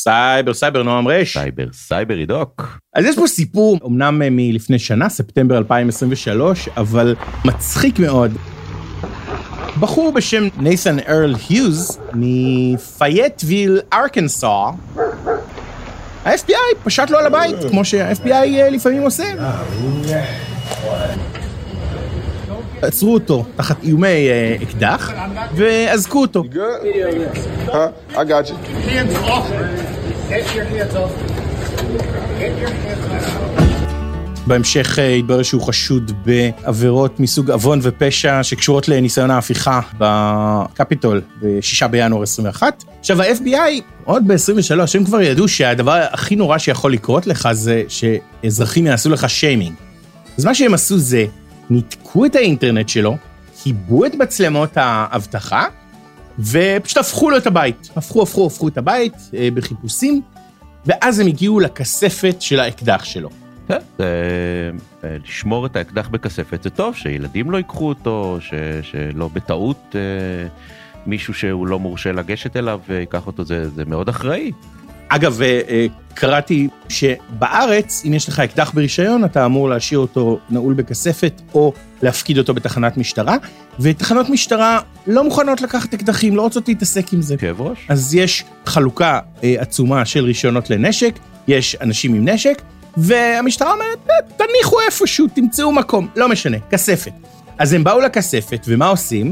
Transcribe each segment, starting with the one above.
סייבר, נועם רש. סייבר עידוק. אז יש פה סיפור, אמנם מלפני שנה, ספטמבר 2023, אבל מצחיק מאוד. בחור בשם ניית'ן ארל היוז, מפייטוויל, ארקנסה, ה-FBI פשט לו על הבית, כמו שה-FBI לפעמים עושה. עצרו אותו תחת איומי אקדח, ואזקו אותו. I got you. Hands off. Get your hands off. Get your hands off. בהמשך התברר שהוא חשוד בעבירות מסוג עוון ופשע שקשורות לניסיון ההפיכה בקפיטול ב-6 בינואר 21. עכשיו ה-FBI עוד ב-23 הם כבר ידעו שהדבר הכי נורא שיכול לקרות לך זה שאזרחים יעשו לך שיימינג. אז מה שהם עשו זה ניתקו את האינטרנט שלו, חיבו את מצלמות האבטחה ופשוט הפכו לו את הבית. הפכו את הבית בחיפושים, ואז הם הגיעו לכספת של האקדח שלו. לשמור את האקדח בכספת זה טוב, שילדים לא ייקחו אותו, שלא בטעות מישהו שהוא לא מורשה לגשת אליו ויקח אותו, זה מאוד אחראי. אגב, קראתי שבארץ, אם יש לך אקדח ברישיון, אתה אמור להשאיר אותו נעול בכספת, או להפקיד אותו בתחנת משטרה, ותחנות משטרה לא מוכנות לקחת אקדחים, לא רוצות להתעסק עם זה. כאב ראש. אז יש חלוקה עצומה של רישיונות לנשק, יש אנשים עם נשק, והמשטרה אומרת, תניחו איפשהו, תמצאו מקום, לא משנה, כספת. אז הם באו לכספת, ומה עושים?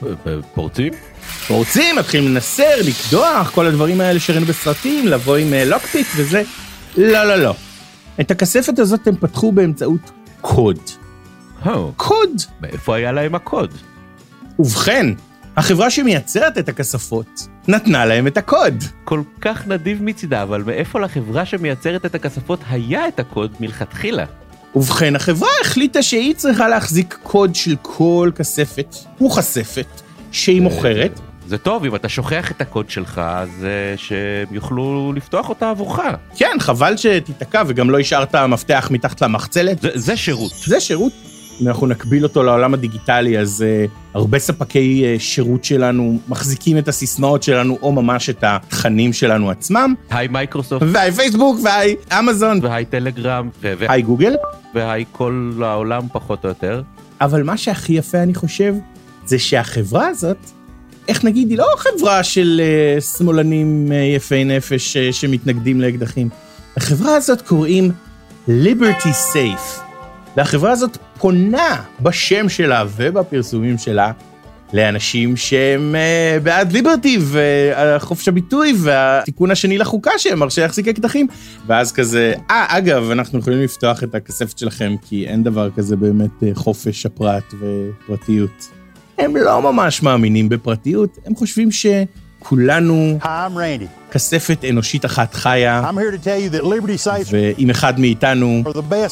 פורצים, מתחילים לנסר, לקדוח, כל הדברים האלה שראינו בסרטים, לבוא עם לוקפיק וזה. לא. את הכספת הזאת הם פתחו באמצעות קוד. קוד. מאיפה היה להם הקוד? ובכן, החברה שמייצרת את הכספות נתנה להם את הקוד. כל כך נדיב מצידה, אבל מאיפה לחברה שמייצרת את הכספות היה את הקוד מלכתחילה? ובכן, החברה החליטה שהיא צריכה להחזיק קוד של כל כספת, וכספת, שהיא מוכרת. זה טוב, אם אתה שוכח את הקוד שלך, אז שהם יוכלו לפתוח אותה עבורך. כן, חבל שתתקע, וגם לא השארת מפתח מתחת למחצלת. זה שירות. זה שירות. אם אנחנו נקביל אותו לעולם הדיגיטלי, אז הרבה ספקי שירות שלנו מחזיקים את הסיסמאות שלנו, או ממש את התכנים שלנו עצמם. היי מייקרוסופט. והי פייסבוק, והי אמזון. והי טלגרם. והי גוגל. והי כל העולם פחות או יותר. אבל מה שהכי יפה, אני חושב, זה שהחברה הזאת, איך נגיד, היא לא חברה של שמאלנים יפי נפש שמתנגדים לאקדחים. החברה הזאת קוראים Liberty Safe. והחברה הזאת פונה בשם שלה ובפרסומים שלה לאנשים שהם בעד ליברטי וחופש הביטוי והתיקון השני לחוקה שהם מרשה להחזיק אקדחים. ואז כזה, אגב, אנחנו יכולים לפתוח את הכספת שלכם כי אין דבר כזה באמת חופש הפרט ופרטיות. הם לא ממש מאמינים בפרטיות, הם חושבים שכולנו כספת אנושית אחת חיה, ועם אחד מאיתנו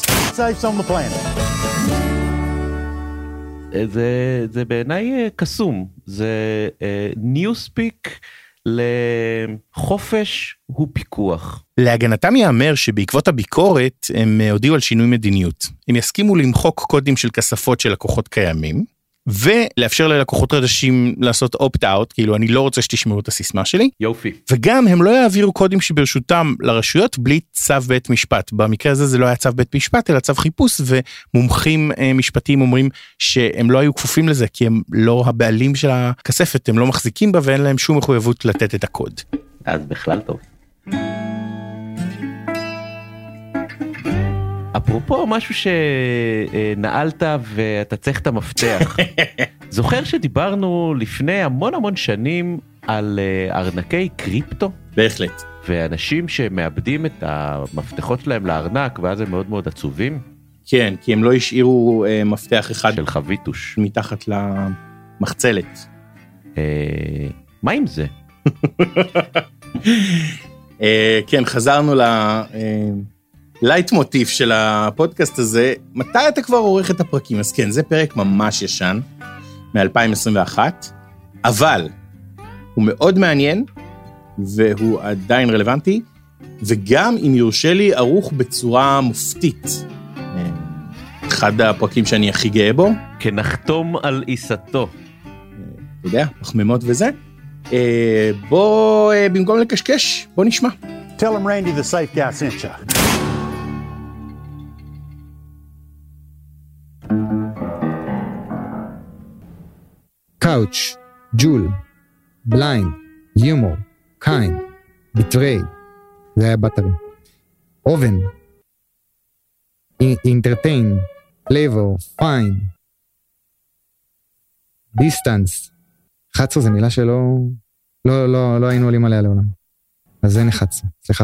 זה בעיניי קסום, זה ניוספיק לחופש הוא פיקוח. להגנתם יאמר שבעקבות הביקורת הם הודיעו על שינוי מדיניות. הם יסכימו למחוק קודים של כספות של לקוחות קיימים, ולאפשר ללקוחות חדשים לעשות opt-out, כאילו אני לא רוצה שתשמעו את הסיסמה שלי. יופי. וגם הם לא יעבירו קודים שברשותם לרשויות בלי צו בית משפט. במקרה הזה זה לא היה צו בית משפט, אלא צו חיפוש, ומומחים משפטיים אומרים שהם לא היו כפופים לזה, כי הם לא הבעלים של הכספת, הם לא מחזיקים בה, ואין להם שום מחויבות לתת את הקוד. אז בכלל טוב. אפרופו משהו שנעלת ואתה צריך את המפתח. זוכר שדיברנו לפני המון שנים על ארנקי קריפטו? בהחלט. ואנשים שמאבדים את המפתחות שלהם לארנק ואז הם מאוד מאוד עצובים? כן, כי הם לא השאירו מפתח אחד של חביטוש מתחת למחצלת. מה עם זה? כן, חזרנו לייט מוטיף של הפודקאסט הזה. מתי אתה כבר עורך את הפרקים? אז כן, זה פרק ממש ישן, מ-2021, אבל הוא מאוד מעניין, והוא עדיין רלוונטי, וגם אם יורשה לי ערוך בצורה מופתית. אחד הפרקים שאני הכי גאה בו. כנחתום על עיסתו. אתה יודע, פחמימות וזה. בוא, במקום לקשקש, בוא נשמע. Tell him Randy the Safe Guy sent you. Couch, Jewel, Blind, Humor, Kind, Betray, זה היה בטרי. Oven, Entertain, Flavor, Fine, Distance. 11 זה מילה שלא לא היינו עולים עליה לעולם. אז זה נחץ, סליחה.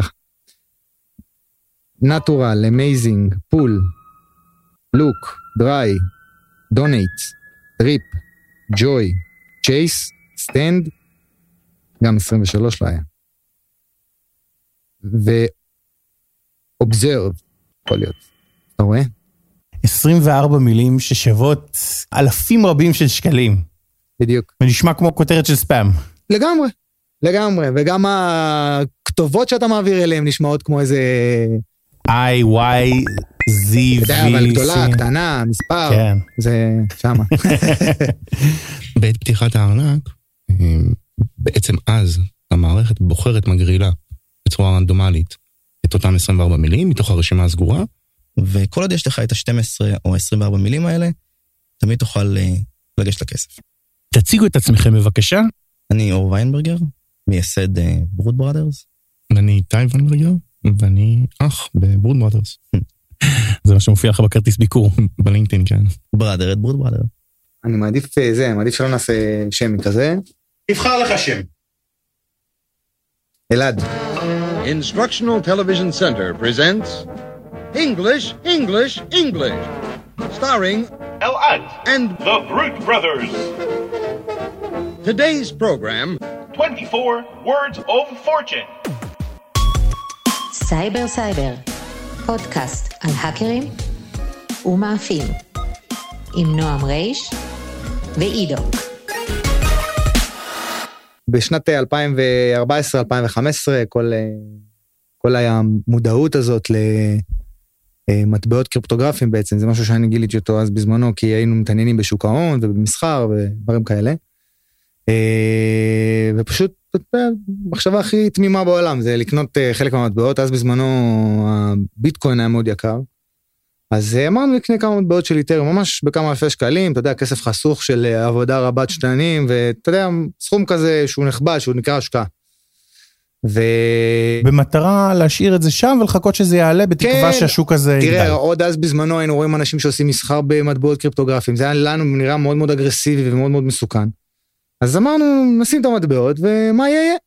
Natural, Amazing, Pull, Look, Dry, Donate, Trip, Joy, Chase, Stand, גם 23 לא היה. ו-Observe, יכול להיות. אתה רואה? 24 מילים ששוות אלפים רבים של שקלים. בדיוק. ונשמע כמו כותרת של ספאם. לגמרי, לגמרי. וגם הכתובות שאתה מעביר אליהם נשמעות כמו איזה... I, Y, Z, V, אתה יודע, אבל גדולה, קטנה, מספר. כן. זה שמה. בעת פתיחת הארנק, בעצם אז המערכת בוחרת מגרילה בצורה רנדומלית את אותם 24 מילים מתוך הרשימה הסגורה, וכל עוד יש לך את ה-12 או 24 מילים האלה, תמיד תוכל לגשת לכסף. תציגו את עצמכם בבקשה. אני אור ויינברגר, מייסד ברוד ברודרס. ואני טי ויינברגר, ואני אח בברוד ברודרס. זה מה שמופיע לך בכרטיס ביקור. בלינקדאין, כן. ברדר את ברוד ברדר. אני מעדיף שלא נעשה שם כזה. תבחר לך שם. אלעד. Instructional Television Center presents English, English, English, starring Elad and the Brute Brothers. today's program, 24 Words of Fortune. סייבר סייבר, פודקאסט על האקרים ומאפים, עם נועם רייש ועידו. בשנת 2014-2015, כל המודעות הזאת למטבעות קריפטוגרפיים בעצם, זה משהו שאני גיליתי אותו אז בזמנו, כי היינו מתעניינים בשוק ההון ובמסחר ודברים כאלה. ופשוט, מחשבה הכי תמימה בעולם, זה לקנות חלק מהמטבעות, אז בזמנו הביטקוין היה מאוד יקר, אז אמרנו לקנה כמה מטבעות של איתר, ממש בכמה אלפי שקלים, אתה יודע, כסף חסוך של עבודה רבת שנים, ואתה יודע, סכום כזה שהוא נכבד, שהוא נקרא השקעה. במטרה להשאיר את זה שם, ולחכות שזה יעלה, בתקווה שהשוק הזה יגדל. תראה, עוד אז בזמנו היינו רואים אנשים שעושים מסחר במטבעות קריפטוגרפיים, זה היה לנו נראה מאוד מאוד אגרסיבי ומאוד מאוד מסוכן. אז אמרנו, נשים את המטבעות, ומה יהיה?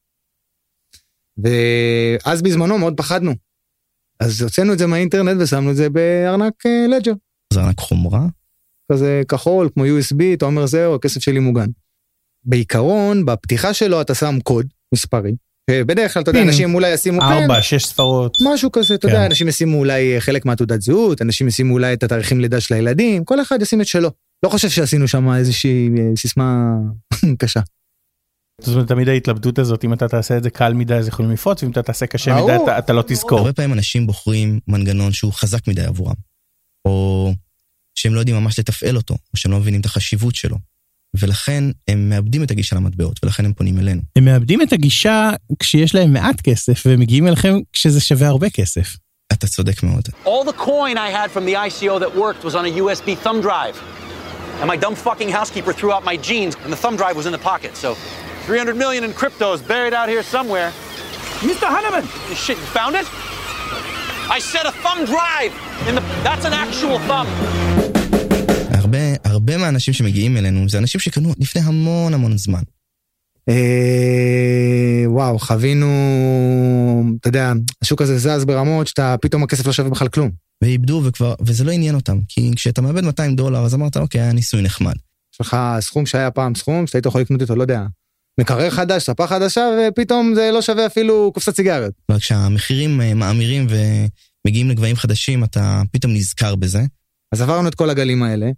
ואז בזמנו מאוד פחדנו. אז הוצאנו את זה מהאינטרנט ושמנו את זה בארנק לג'ר. זה ארנק חומרה? כזה כחול, כמו USB, אתה אומר זהו, הכסף שלי מוגן. בעיקרון, בפתיחה שלו אתה שם קוד מספרי, ובדרך כלל, אתה יודע, אנשים אולי ישימו... 4, 6 ספרות. משהו כזה, אתה יודע, אנשים ישימו אולי חלק מהתעודת זהות, אנשים ישימו אולי את התאריכים לידה של הילדים, כל אחד ישים את שלו. לא חושב שעשינו שם איזושהי סיסמה קשה. זאת אומרת, תמיד ההתלבטות הזאת, אם אתה תעשה את זה קל מדי, אז יכולים לפרוץ, ואם אתה תעשה קשה מדי, אתה לא תזכור. הרבה פעמים אנשים בוחרים מנגנון שהוא חזק מדי עבורם, או שהם לא יודעים ממש לתפעל אותו, או שהם לא מבינים את החשיבות שלו, ולכן הם מאבדים את הגישה למטבעות, ולכן הם פונים אלינו. הם מאבדים את הגישה כשיש להם מעט כסף, והם מגיעים אליכם כשזה שווה הרבה כסף. אתה צודק מאוד. All the coin I had from the ICO that worked was on a USB thumb drive. And my dumb fucking housekeeper threw out my jeans, and the thumb drive was in the pocket, so 300 million in cryptos buried out here somewhere. Mr. Hanneman! Shit, you found it? I said a thumb drive! That's an actual thumb! הרבה מהאנשים שמגיעים אלינו, זה אנשים שקנו לפני המון המון זמן. וואו, חווינו, אתה יודע, השוק הזה זז ברמות, שאתה פתאום הכסף לא שווה בכלל כלום. ואיבדו וזה לא עניין אותם, כי כשאתה מאבד $200, אז אמרת, אוקיי, היה ניסוי נחמד. יש לך סכום שהיה פעם סכום, שאתה היית יכול לקנות איתו, לא יודע, מקרר חדש, ספה חדשה, ופתאום זה לא שווה אפילו קופסת סיגריות. כשהמחירים מאמירים ומגיעים לגבהים חדשים, אתה פתאום נזכר בזה. אז עברנו את כל הגלים האלה,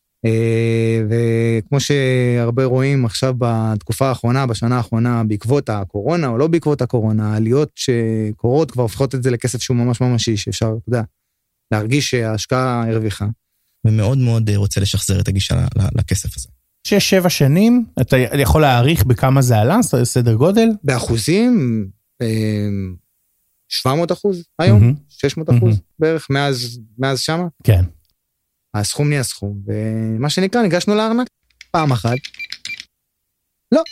וכמו שהרבה רואים עכשיו בתקופה האחרונה, בשנה האחרונה, בעקבות הקורונה, או לא בעקבות הקורונה, העליות שקורות כבר הופכות את זה לכסף שהוא ממש ממשי, שאפשר, אתה יודע, להרגיש שההשקעה הרוויחה. ומאוד מאוד רוצה לשחזר את הגישה לכסף הזה. 6-7 שנים, אתה יכול להעריך בכמה זה עלה, סדר גודל? באחוזים, 700% היום, 600% בערך, מאז שמה. כן. הסכום נהיה סכום, ומה שנקרא, ניגשנו לארנק, פעם אחת. לא.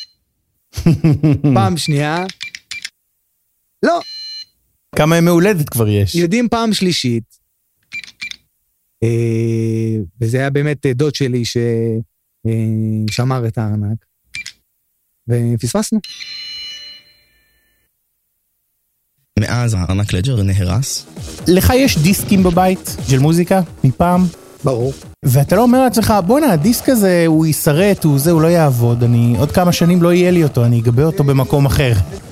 פעם שנייה. לא. כמה ימי הולדת כבר יש? יודעים פעם שלישית. וזה היה באמת דוד שלי ששמר את הארנק. ופספסנו. מאז הארנק לג'ר נהרס. לך יש דיסקים בבית של מוזיקה מפעם? ברור. ואתה לא אומר לעצמך, בוא'נה, הדיסק הזה הוא ישרט, הוא לא יעבוד, עוד כמה שנים לא יהיה לי אותו, אני אגבה אותו במקום אחר.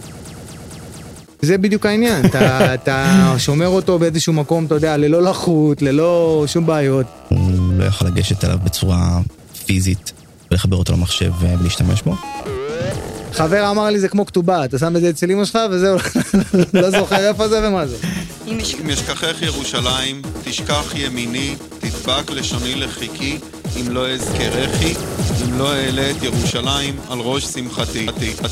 זה בדיוק העניין, אתה שומר אותו באיזשהו מקום, אתה יודע, ללא לחות, ללא שום בעיות. הוא לא יכול לגשת אליו בצורה פיזית ולחבר אותו למחשב ולהשתמש בו. חבר אמר לי, זה כמו כתובה, אתה שם את זה אצל אמא שלך וזהו, לא זוכר איפה זה ומה זה. אם אשכחך ירושלים, תשכח ימיני, תדבק לשוני לחיקי, אם לא אזכרכי, אם לא אעלה את ירושלים על ראש שמחתי.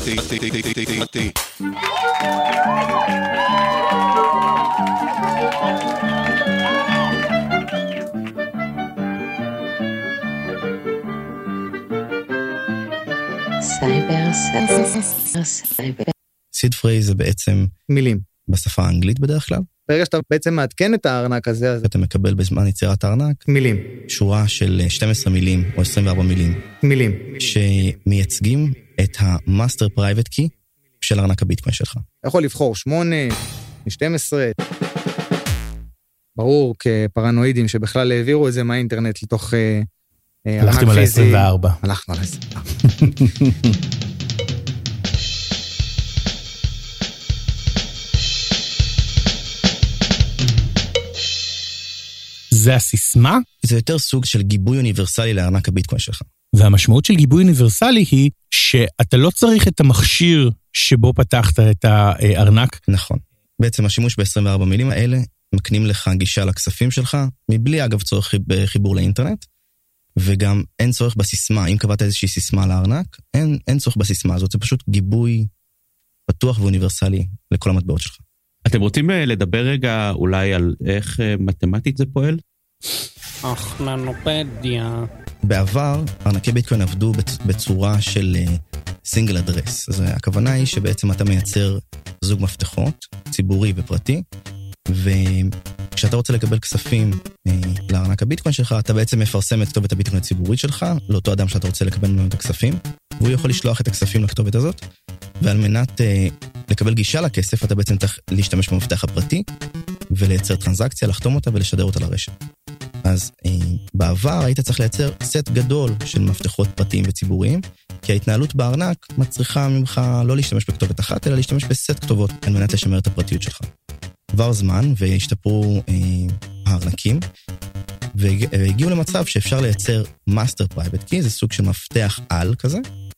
סיד פרייז זה בעצם מילים בשפה האנגלית בדרך כלל. ברגע שאתה בעצם מעדכן את הארנק הזה, אז אתה מקבל בזמן יצירת הארנק מילים, שורה של 12 מילים או 24 מילים שמייצגים את המאסטר פרייבט קי של הארנק הביטקוין שלך. אתה יכול לבחור 8, 12. ברור, כפרנואידים שבכלל העבירו את זה מהאינטרנט לתוך הלכתם על ה-24. הלכנו על ה-24. זה הסיסמה? זה יותר סוג של גיבוי אוניברסלי לארנק הביטקוין שלך. והמשמעות של גיבוי אוניברסלי היא שאתה לא צריך את המכשיר שבו פתחת את הארנק. נכון. בעצם השימוש ב-24 מילים האלה מקנים לך גישה לכספים שלך, מבלי אגב צורך בחיבור לאינטרנט, וגם אין צורך בסיסמה. אם קבעת איזושהי סיסמה לארנק, אין צורך בסיסמה הזאת, זה פשוט גיבוי פתוח ואוניברסלי לכל המטבעות שלך. אתם רוצים לדבר רגע אולי על איך מתמטית זה פועל? אכלנופדיה. בעבר, ארנקי ביטקוין עבדו בצורה של סינגל אדרס. אז הכוונה היא שבעצם אתה מייצר זוג מפתחות, ציבורי ופרטי, וכשאתה רוצה לקבל כספים לארנק הביטקוין שלך, אתה בעצם מפרסם את כתובת הביטקוין הציבורית שלך, לאותו אדם שאתה רוצה לקבל ממנו את הכספים, והוא יכול לשלוח את הכספים לכתובת הזאת, ועל מנת לקבל גישה לכסף, אתה בעצם צריך להשתמש במפתח הפרטי, ולייצר טרנזקציה, לחתום אותה ולשדר אותה לרשת. אז בעבר היית צריך לייצר סט גדול של מפתחות פרטיים וציבוריים, כי ההתנהלות בארנק מצריכה ממך לא להשתמש בכתובת אחת, אלא להשתמש בסט כתובות, על מנת לשמר את הפרטיות שלך. עבר זמן והשתפרו הארנקים, והגיעו למצב שאפשר לייצר מאסטר פרייבט קי, זה סוג של מפתח על כזה,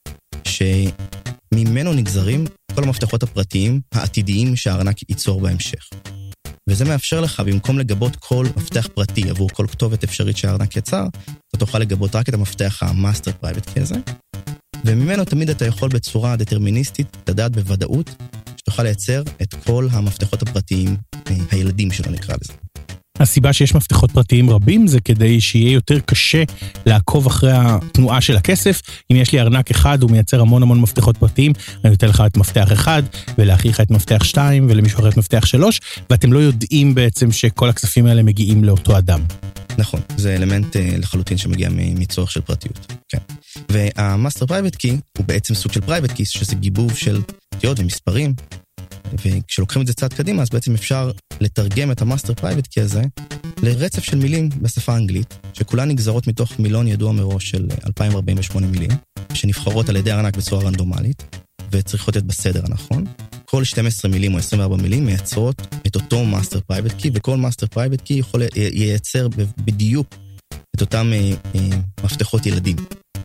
שממנו נגזרים כל המפתחות הפרטיים העתידיים שהארנק ייצור בהמשך. וזה מאפשר לך, במקום לגבות כל מפתח פרטי עבור כל כתובת אפשרית שהארנק יצר, אתה תוכל לגבות רק את המפתח המאסטר פרייבט קי הזה, וממנו תמיד אתה יכול בצורה דטרמיניסטית לדעת בוודאות שתוכל לייצר את כל המפתחות הפרטיים, הילדים שלו נקרא לזה. הסיבה שיש מפתחות פרטיים רבים זה כדי שיהיה יותר קשה לעקוב אחרי התנועה של הכסף. אם יש לי ארנק אחד, הוא מייצר המון מפתחות פרטיים, אני נותן לך את מפתח אחד, ולאחיך את מפתח 2, ולמישהו אחר את מפתח 3, ואתם לא יודעים בעצם שכל הכספים האלה מגיעים לאותו אדם. נכון, זה אלמנט לחלוטין שמגיע מצורך של פרטיות. כן. והמאסטר פרייבט קי הוא בעצם סוג של פרייבט קי, שזה גיבוב של אותיות ומספרים, וכשלוקחים את זה צעד קדימה, אז בעצם אפשר לתרגם את המאסטר פרייבט קי הזה לרצף של מילים בשפה האנגלית, שכולן נגזרות מתוך מילון ידוע מראש של 2048 מילים, שנבחרות על ידי הארנק בצורה רנדומלית, וצריכות להיות בסדר הנכון. כל 12 מילים או 24 מילים מייצרות את אותו מאסטר פרייבט קי, וכל מאסטר פרייבט קי יכול לייצר בדיוק את אותם מפתחות ילדים.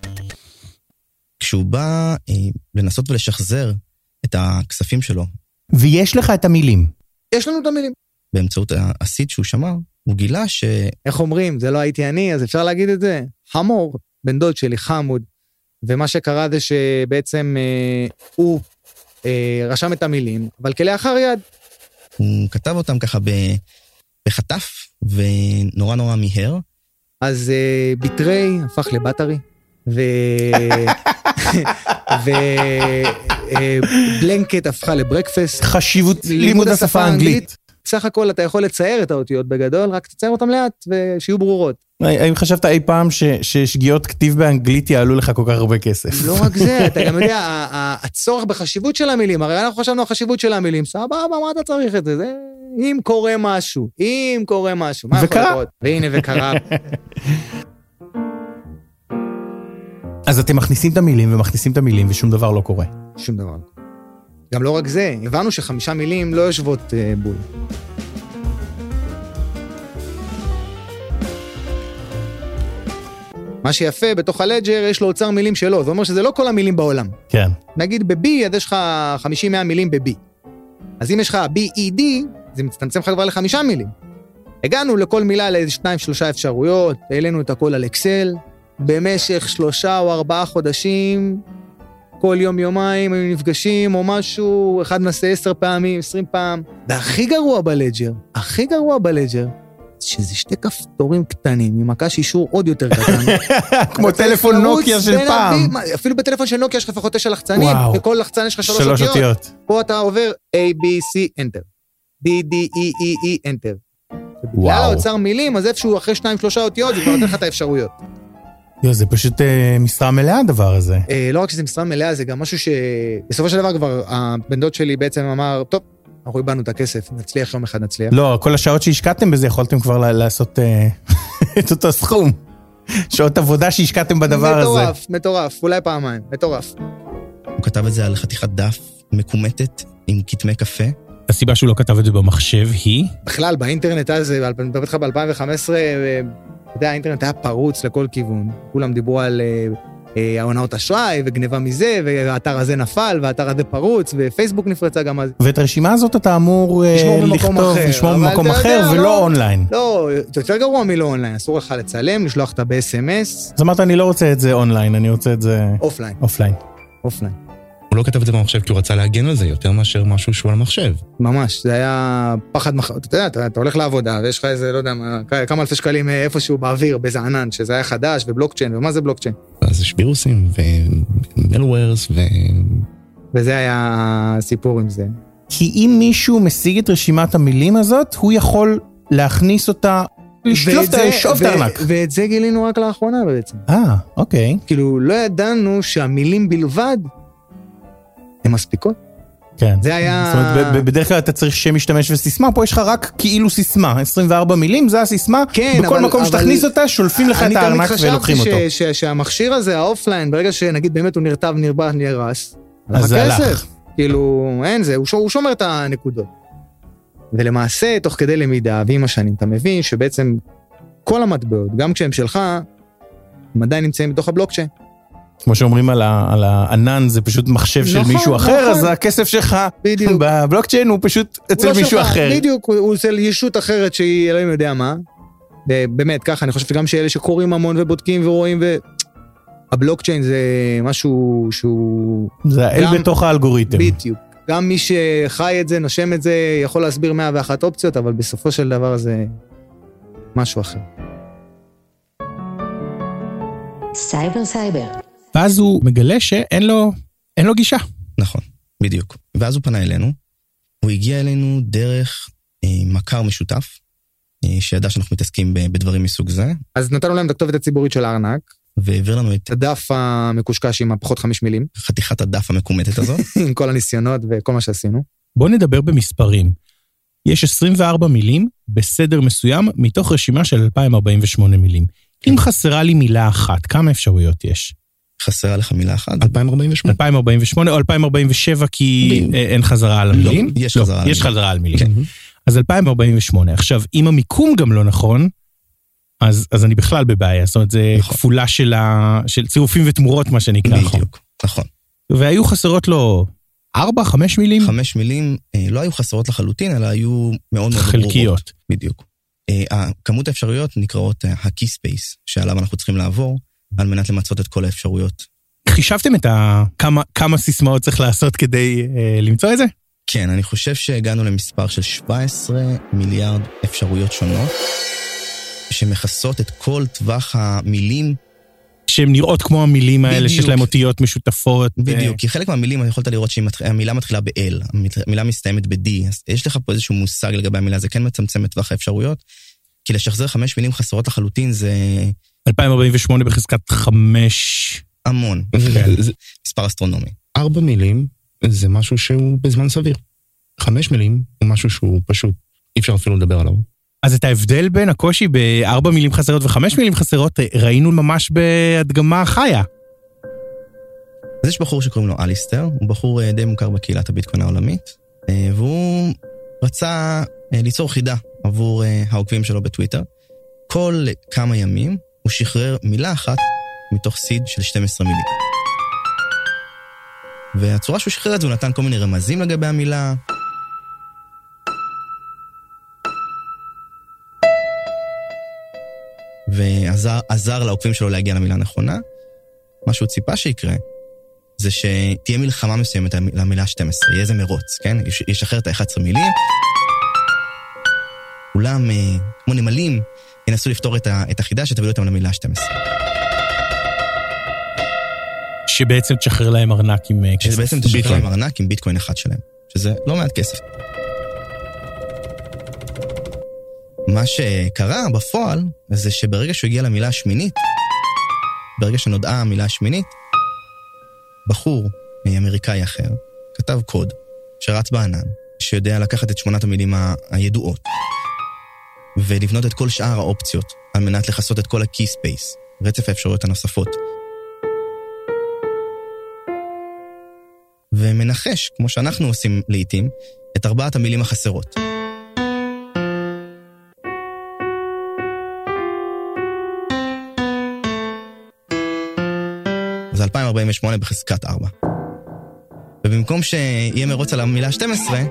כשהוא בא לנסות ולשחזר את הכספים שלו, ויש לך את המילים. יש לנו את המילים. באמצעות הסיד שהוא שמר, הוא גילה ש... איך אומרים, זה לא הייתי אני, אז אפשר להגיד את זה. חמור, בן דוד שלי, חמוד. ומה שקרה זה שבעצם הוא רשם את המילים, אבל כלאחר יד. הוא כתב אותם ככה בחטף, ונורא נורא מיהר. אז ביטרי הפך לבטרי, ובלנקט הפכה לברקפסט. חשיבות לימוד השפה האנגלית. בסך הכל אתה יכול לצייר את האותיות בגדול, רק תצייר אותם לאט ושיהיו ברורות. האם חשבת אי פעם ששגיאות כתיב באנגלית יעלו לך כל כך הרבה כסף? לא רק זה, אתה גם יודע, הצורך בחשיבות של המילים, הרי אנחנו חשבנו החשיבות של המילים, סבבה, מה אתה צריך את זה? זה אם קורה משהו, מה יכול לקרות? והנה וקרה. אז אתם מכניסים את המילים ושום דבר לא קורה. שום דבר. גם לא רק זה, הבנו ש5 מילים לא יושבות בול. מה שיפה, בתוך הלג'ר יש לו אוצר מילים שלו, זה אומר שזה לא כל המילים בעולם. כן. נגיד ב-B, אז יש לך 50-100 מילים ב-B. אז אם יש לך B-E-D, זה מצטמצם לך כבר ל5 מילים. הגענו לכל מילה לאיזה 2-3 אפשרויות, העלינו את הכל על אקסל, במשך 3 או 4 חודשים, כל יום-יומיים היו נפגשים או משהו, אחד מנסה 10 פעמים, 20 פעם. והכי גרוע בלג'ר, שזה 2 כפתורים קטנים, עם מקש אישור עוד יותר קטן. כמו טלפון נוקיה של פעם. אפילו בטלפון של נוקיה יש לך לפחות 9 לחצנים, וכל לחצן יש לך 3 אותיות. פה אתה עובר A, B, C, Enter. D, D, E, E, E, Enter. בגלל האוצר מילים, אז איפשהו אחרי 2-3 אותיות, זה כבר נותן לך את האפשרויות. זה פשוט משרה מלאה הדבר הזה. לא רק שזה משרה מלאה, זה גם משהו שבסופו של דבר כבר הבן דוד שלי בעצם אמר, טוב, אנחנו איבדנו את הכסף, נצליח יום אחד נצליח. לא, כל השעות שהשקעתם בזה, יכולתם כבר לעשות את אותו סכום. שעות עבודה שהשקעתם בדבר הזה. מטורף, אולי פעמיים, מטורף. הוא כתב את זה על חתיכת דף מקומטת עם כתמי קפה. הסיבה שהוא לא כתב את זה במחשב היא? בכלל, באינטרנט הזה, ב-2015, אתה יודע, האינטרנט היה פרוץ לכל כיוון. כולם דיברו על העונאות אשראי, וגניבה מזה, והאתר הזה נפל, והאתר הזה פרוץ, ופייסבוק נפרצה גם אז. ואת הרשימה הזאת אתה אמור לשמור במקום אחר, ולא אונליין. לא, זה יותר גרוע מלא אונליין. אסור לך לצלם, לשלוח אותה ב-SMS. זאת אומרת, אני לא רוצה את זה אונליין, אני רוצה את זה... אופליין. הוא לא כתב את זה במחשב כי הוא רצה להגן על זה יותר מאשר משהו שהוא על המחשב. ממש, זה היה פחד, אתה יודע, אתה הולך לעבודה, ויש לך איזה, לא יודע, כמה אלפי שקלים איפשהו באוויר, באיזה ענן, שזה היה חדש, ובלוקצ'יין, ומה זה בלוקצ'יין? אז יש וירוסים, ומלוורס, וזה היה הסיפור עם זה. כי אם מישהו משיג את רשימת המילים הזאת, הוא יכול להכניס אותה, לשלוף את הארנק. ואת זה גילינו רק לאחרונה בעצם. אוקיי. כאילו, לא ידענו שהמילים בלבד הן מספיקות. כן. זה היה... זאת אומרת, בדרך כלל אתה צריך שם משתמש וסיסמה, פה יש לך רק כאילו סיסמה, 24 מילים, זה הסיסמה, כן, בכל מקום שתכניס אותה, שולפים לך את הארנק ולוקחים אותו. אני תמיד חשבתי שהמכשיר הזה, האופליין, ברגע שנגיד באמת הוא נרטב, נרבח, נהרס, אז זה הלך. כאילו, אין זה, הוא שומר את הנקודות. ולמעשה, תוך כדי למידה, ועם השנים, אתה מבין שבעצם כל המטבעות, גם כשהם שלך, הם עדיין נמצאים בתוך הבלוקצ'יין. כמו שאומרים על הענן, זה פשוט מחשב של מישהו אחר, אז הכסף שלך בבלוקצ'יין הוא פשוט אצל מישהו אחר. בדיוק, הוא אצל ישות אחרת שהיא אלוהים יודע מה. באמת, ככה, אני חושב שגם שאלה שקוראים המון ובודקים ורואים, הבלוקצ'יין זה משהו שהוא... זה האל בתוך האלגוריתם. בדיוק. גם מי שחי את זה, נושם את זה, יכול להסביר 101 אופציות, אבל בסופו של דבר זה משהו אחר. סייבר. ואז הוא מגלה שאין לו גישה. נכון, בדיוק. ואז הוא פנה אלינו, הוא הגיע אלינו דרך מכר משותף, שידע שאנחנו מתעסקים בדברים מסוג זה. אז נתנו להם את הכתובת הציבורית של הארנק. והעביר לנו את הדף המקושקש עם הפחות 5 מילים. חתיכת הדף המקומטת הזאת. עם כל הניסיונות וכל מה שעשינו. בואו נדבר במספרים. יש 24 מילים בסדר מסוים מתוך רשימה של 2048 מילים. אם חסרה לי מילה אחת, כמה אפשרויות יש? חסרה לך מילה אחת? 2048. 2048 או 2047 כי אין חזרה על המילים? לא, יש חזרה על מילים. כן. אז 2048. עכשיו, אם המיקום גם לא נכון, אז אני בכלל בבעיה. זאת אומרת, זה כפולה של צירופים ותמורות, מה שנקרא. בדיוק, נכון. והיו חסרות לו 4-5 מילים? 5 מילים לא היו חסרות לחלוטין, אלא היו מאוד מאוד ברורות. חלקיות. בדיוק. כמות האפשרויות נקראות ה-key space, שעליו אנחנו צריכים לעבור, על מנת למצות את כל האפשרויות. חישבתם כמה סיסמאות צריך לעשות כדי למצוא את זה? כן, אני חושב שהגענו למספר של 17 מיליארד אפשרויות שונות, שמכסות את כל טווח המילים. שהן נראות כמו המילים האלה, בדיוק. שיש להם אותיות משותפות. בדיוק, כי חלק מהמילים יכולת לראות שהמילה מתחילה ב-L, המילה מסתיימת ב-D, אז יש לך פה איזשהו מושג לגבי המילה, זה כן מצמצם את טווח האפשרויות, כי לשחזר 5 מילים חסרות לחלוטין זה... 2048 בחזקת 5... המון, מספר אסטרונומי. 4 מילים זה משהו שהוא בזמן סביר. 5 מילים הוא משהו שהוא פשוט, אי אפשר אפילו לדבר עליו. אז את ההבדל בין הקושי ב4 מילים חסרות ו5 מילים חסרות, ראינו ממש בהדגמה חיה. אז יש בחור שקוראים לו אליסטר, הוא בחור די מוכר בקהילת הביטקוין העולמית, והוא רצה ליצור חידה עבור העוקבים שלו בטוויטר. כל כמה ימים הוא שחרר מילה אחת מתוך סיד של 12 מילים. והצורה שהוא שחרר את זה, הוא נתן כל מיני רמזים לגבי המילה. ועזר לעוקבים שלו להגיע למילה הנכונה. מה שהוא ציפה שיקרה, זה שתהיה מלחמה מסוימת למילה 12, יהיה איזה מרוץ, כן? ישחרר את ה-11 מילים. אולם, כמו נמלים, ינסו לפתור את החידה שתביא אותם למילה 12. שבעצם תשחרר להם ארנק עם כסף. שבעצם תשחרר להם ארנק עם ביטקוין אחד שלהם. שזה לא מעט כסף. מה שקרה בפועל, זה שברגע שהוא הגיע למילה השמינית, ברגע שנודעה המילה השמינית, בחור אמריקאי אחר כתב קוד שרץ בענן, שיודע לקחת את 8 המילים הידועות, ולבנות את כל שאר האופציות, על מנת לחסות את כל ה-key space, רצף האפשרויות הנוספות. ומנחש, כמו שאנחנו עושים לעתים, את 4 המילים החסרות. זה 2048 בחזקת 4. ובמקום שיהיה מרוץ על המילה 12,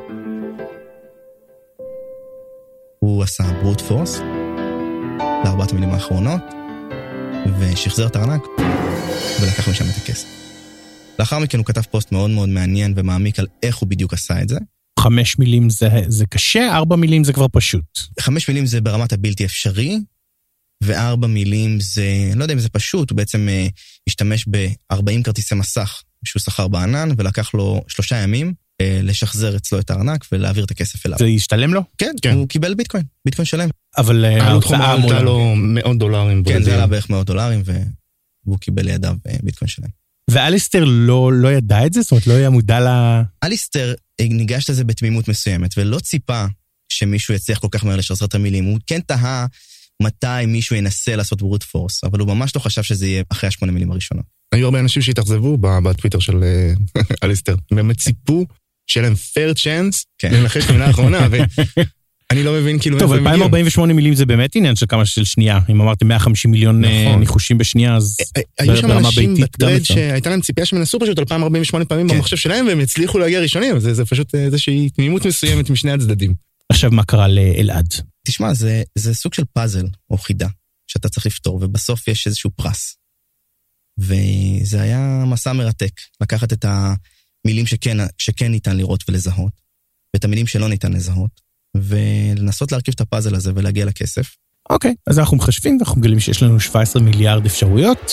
הוא עשה brute force ל4 המילים האחרונות, ושחזר את הארנק, ולקח משם את הכסף. לאחר מכן הוא כתב פוסט מאוד מאוד מעניין ומעמיק על איך הוא בדיוק עשה את זה. 5 מילים זה קשה, 4 מילים זה כבר פשוט. 5 מילים זה ברמת הבלתי אפשרי, ו4 מילים זה, לא יודע אם זה פשוט, הוא בעצם השתמש ב-40 כרטיסי מסך שהוא שכר בענן, ולקח לו 3 ימים לשחזר אצלו את הארנק ולהעביר את הכסף אליו. זה ישתלם לו? כן, הוא קיבל ביטקוין שלם. אבל ההוצאה עלתה לו $100. כן, זה עלה בערך $100, והוא קיבל לידיו ביטקוין שלם. ואליסטר לא ידע את זה? זאת אומרת, לא היה מודע אליסטר ניגש לזה בתמימות מסוימת, ולא ציפה שמישהו יצליח כל כך מהר לשחזר את המילים. הוא כן תהה מתי מישהו ינסה לעשות brute force, אבל הוא ממש לא חשב שזה יהיה אחרי 8 מילים הראשונות. היו הרבה אנשים שהתאכזבו בטוויטר של אליסטר. הם באמת ציפו שיהיה להם fair chance לנחש את המילה האחרונה, ואני לא מבין כאילו... טוב, 2048 מילים זה באמת עניין של כמה של שנייה. אם אמרתם 150 מיליון ניחושים בשנייה, אז... היו שם אנשים בטרד שהייתה להם ציפייה שמנסו פשוט 2048 פעמים במחשב שלהם, והם הצליחו להגיע ראשונים. זה פשוט איזושהי תמימות מסוימת משני הצדדים. עכשיו מה קרה לאלעד? תשמע, זה סוג של פאזל או חידה שאתה צריך לפתור, ובסוף יש איזשהו פרס. וזה היה מסע מרתק, לקחת את המילים שכן ניתן לראות ולזהות, ואת המילים שלא ניתן לזהות, ולנסות להרכיב את הפאזל הזה ולהגיע לכסף. אוקיי, אז אנחנו מחשבים ואנחנו מגלים שיש לנו 17 מיליארד אפשרויות.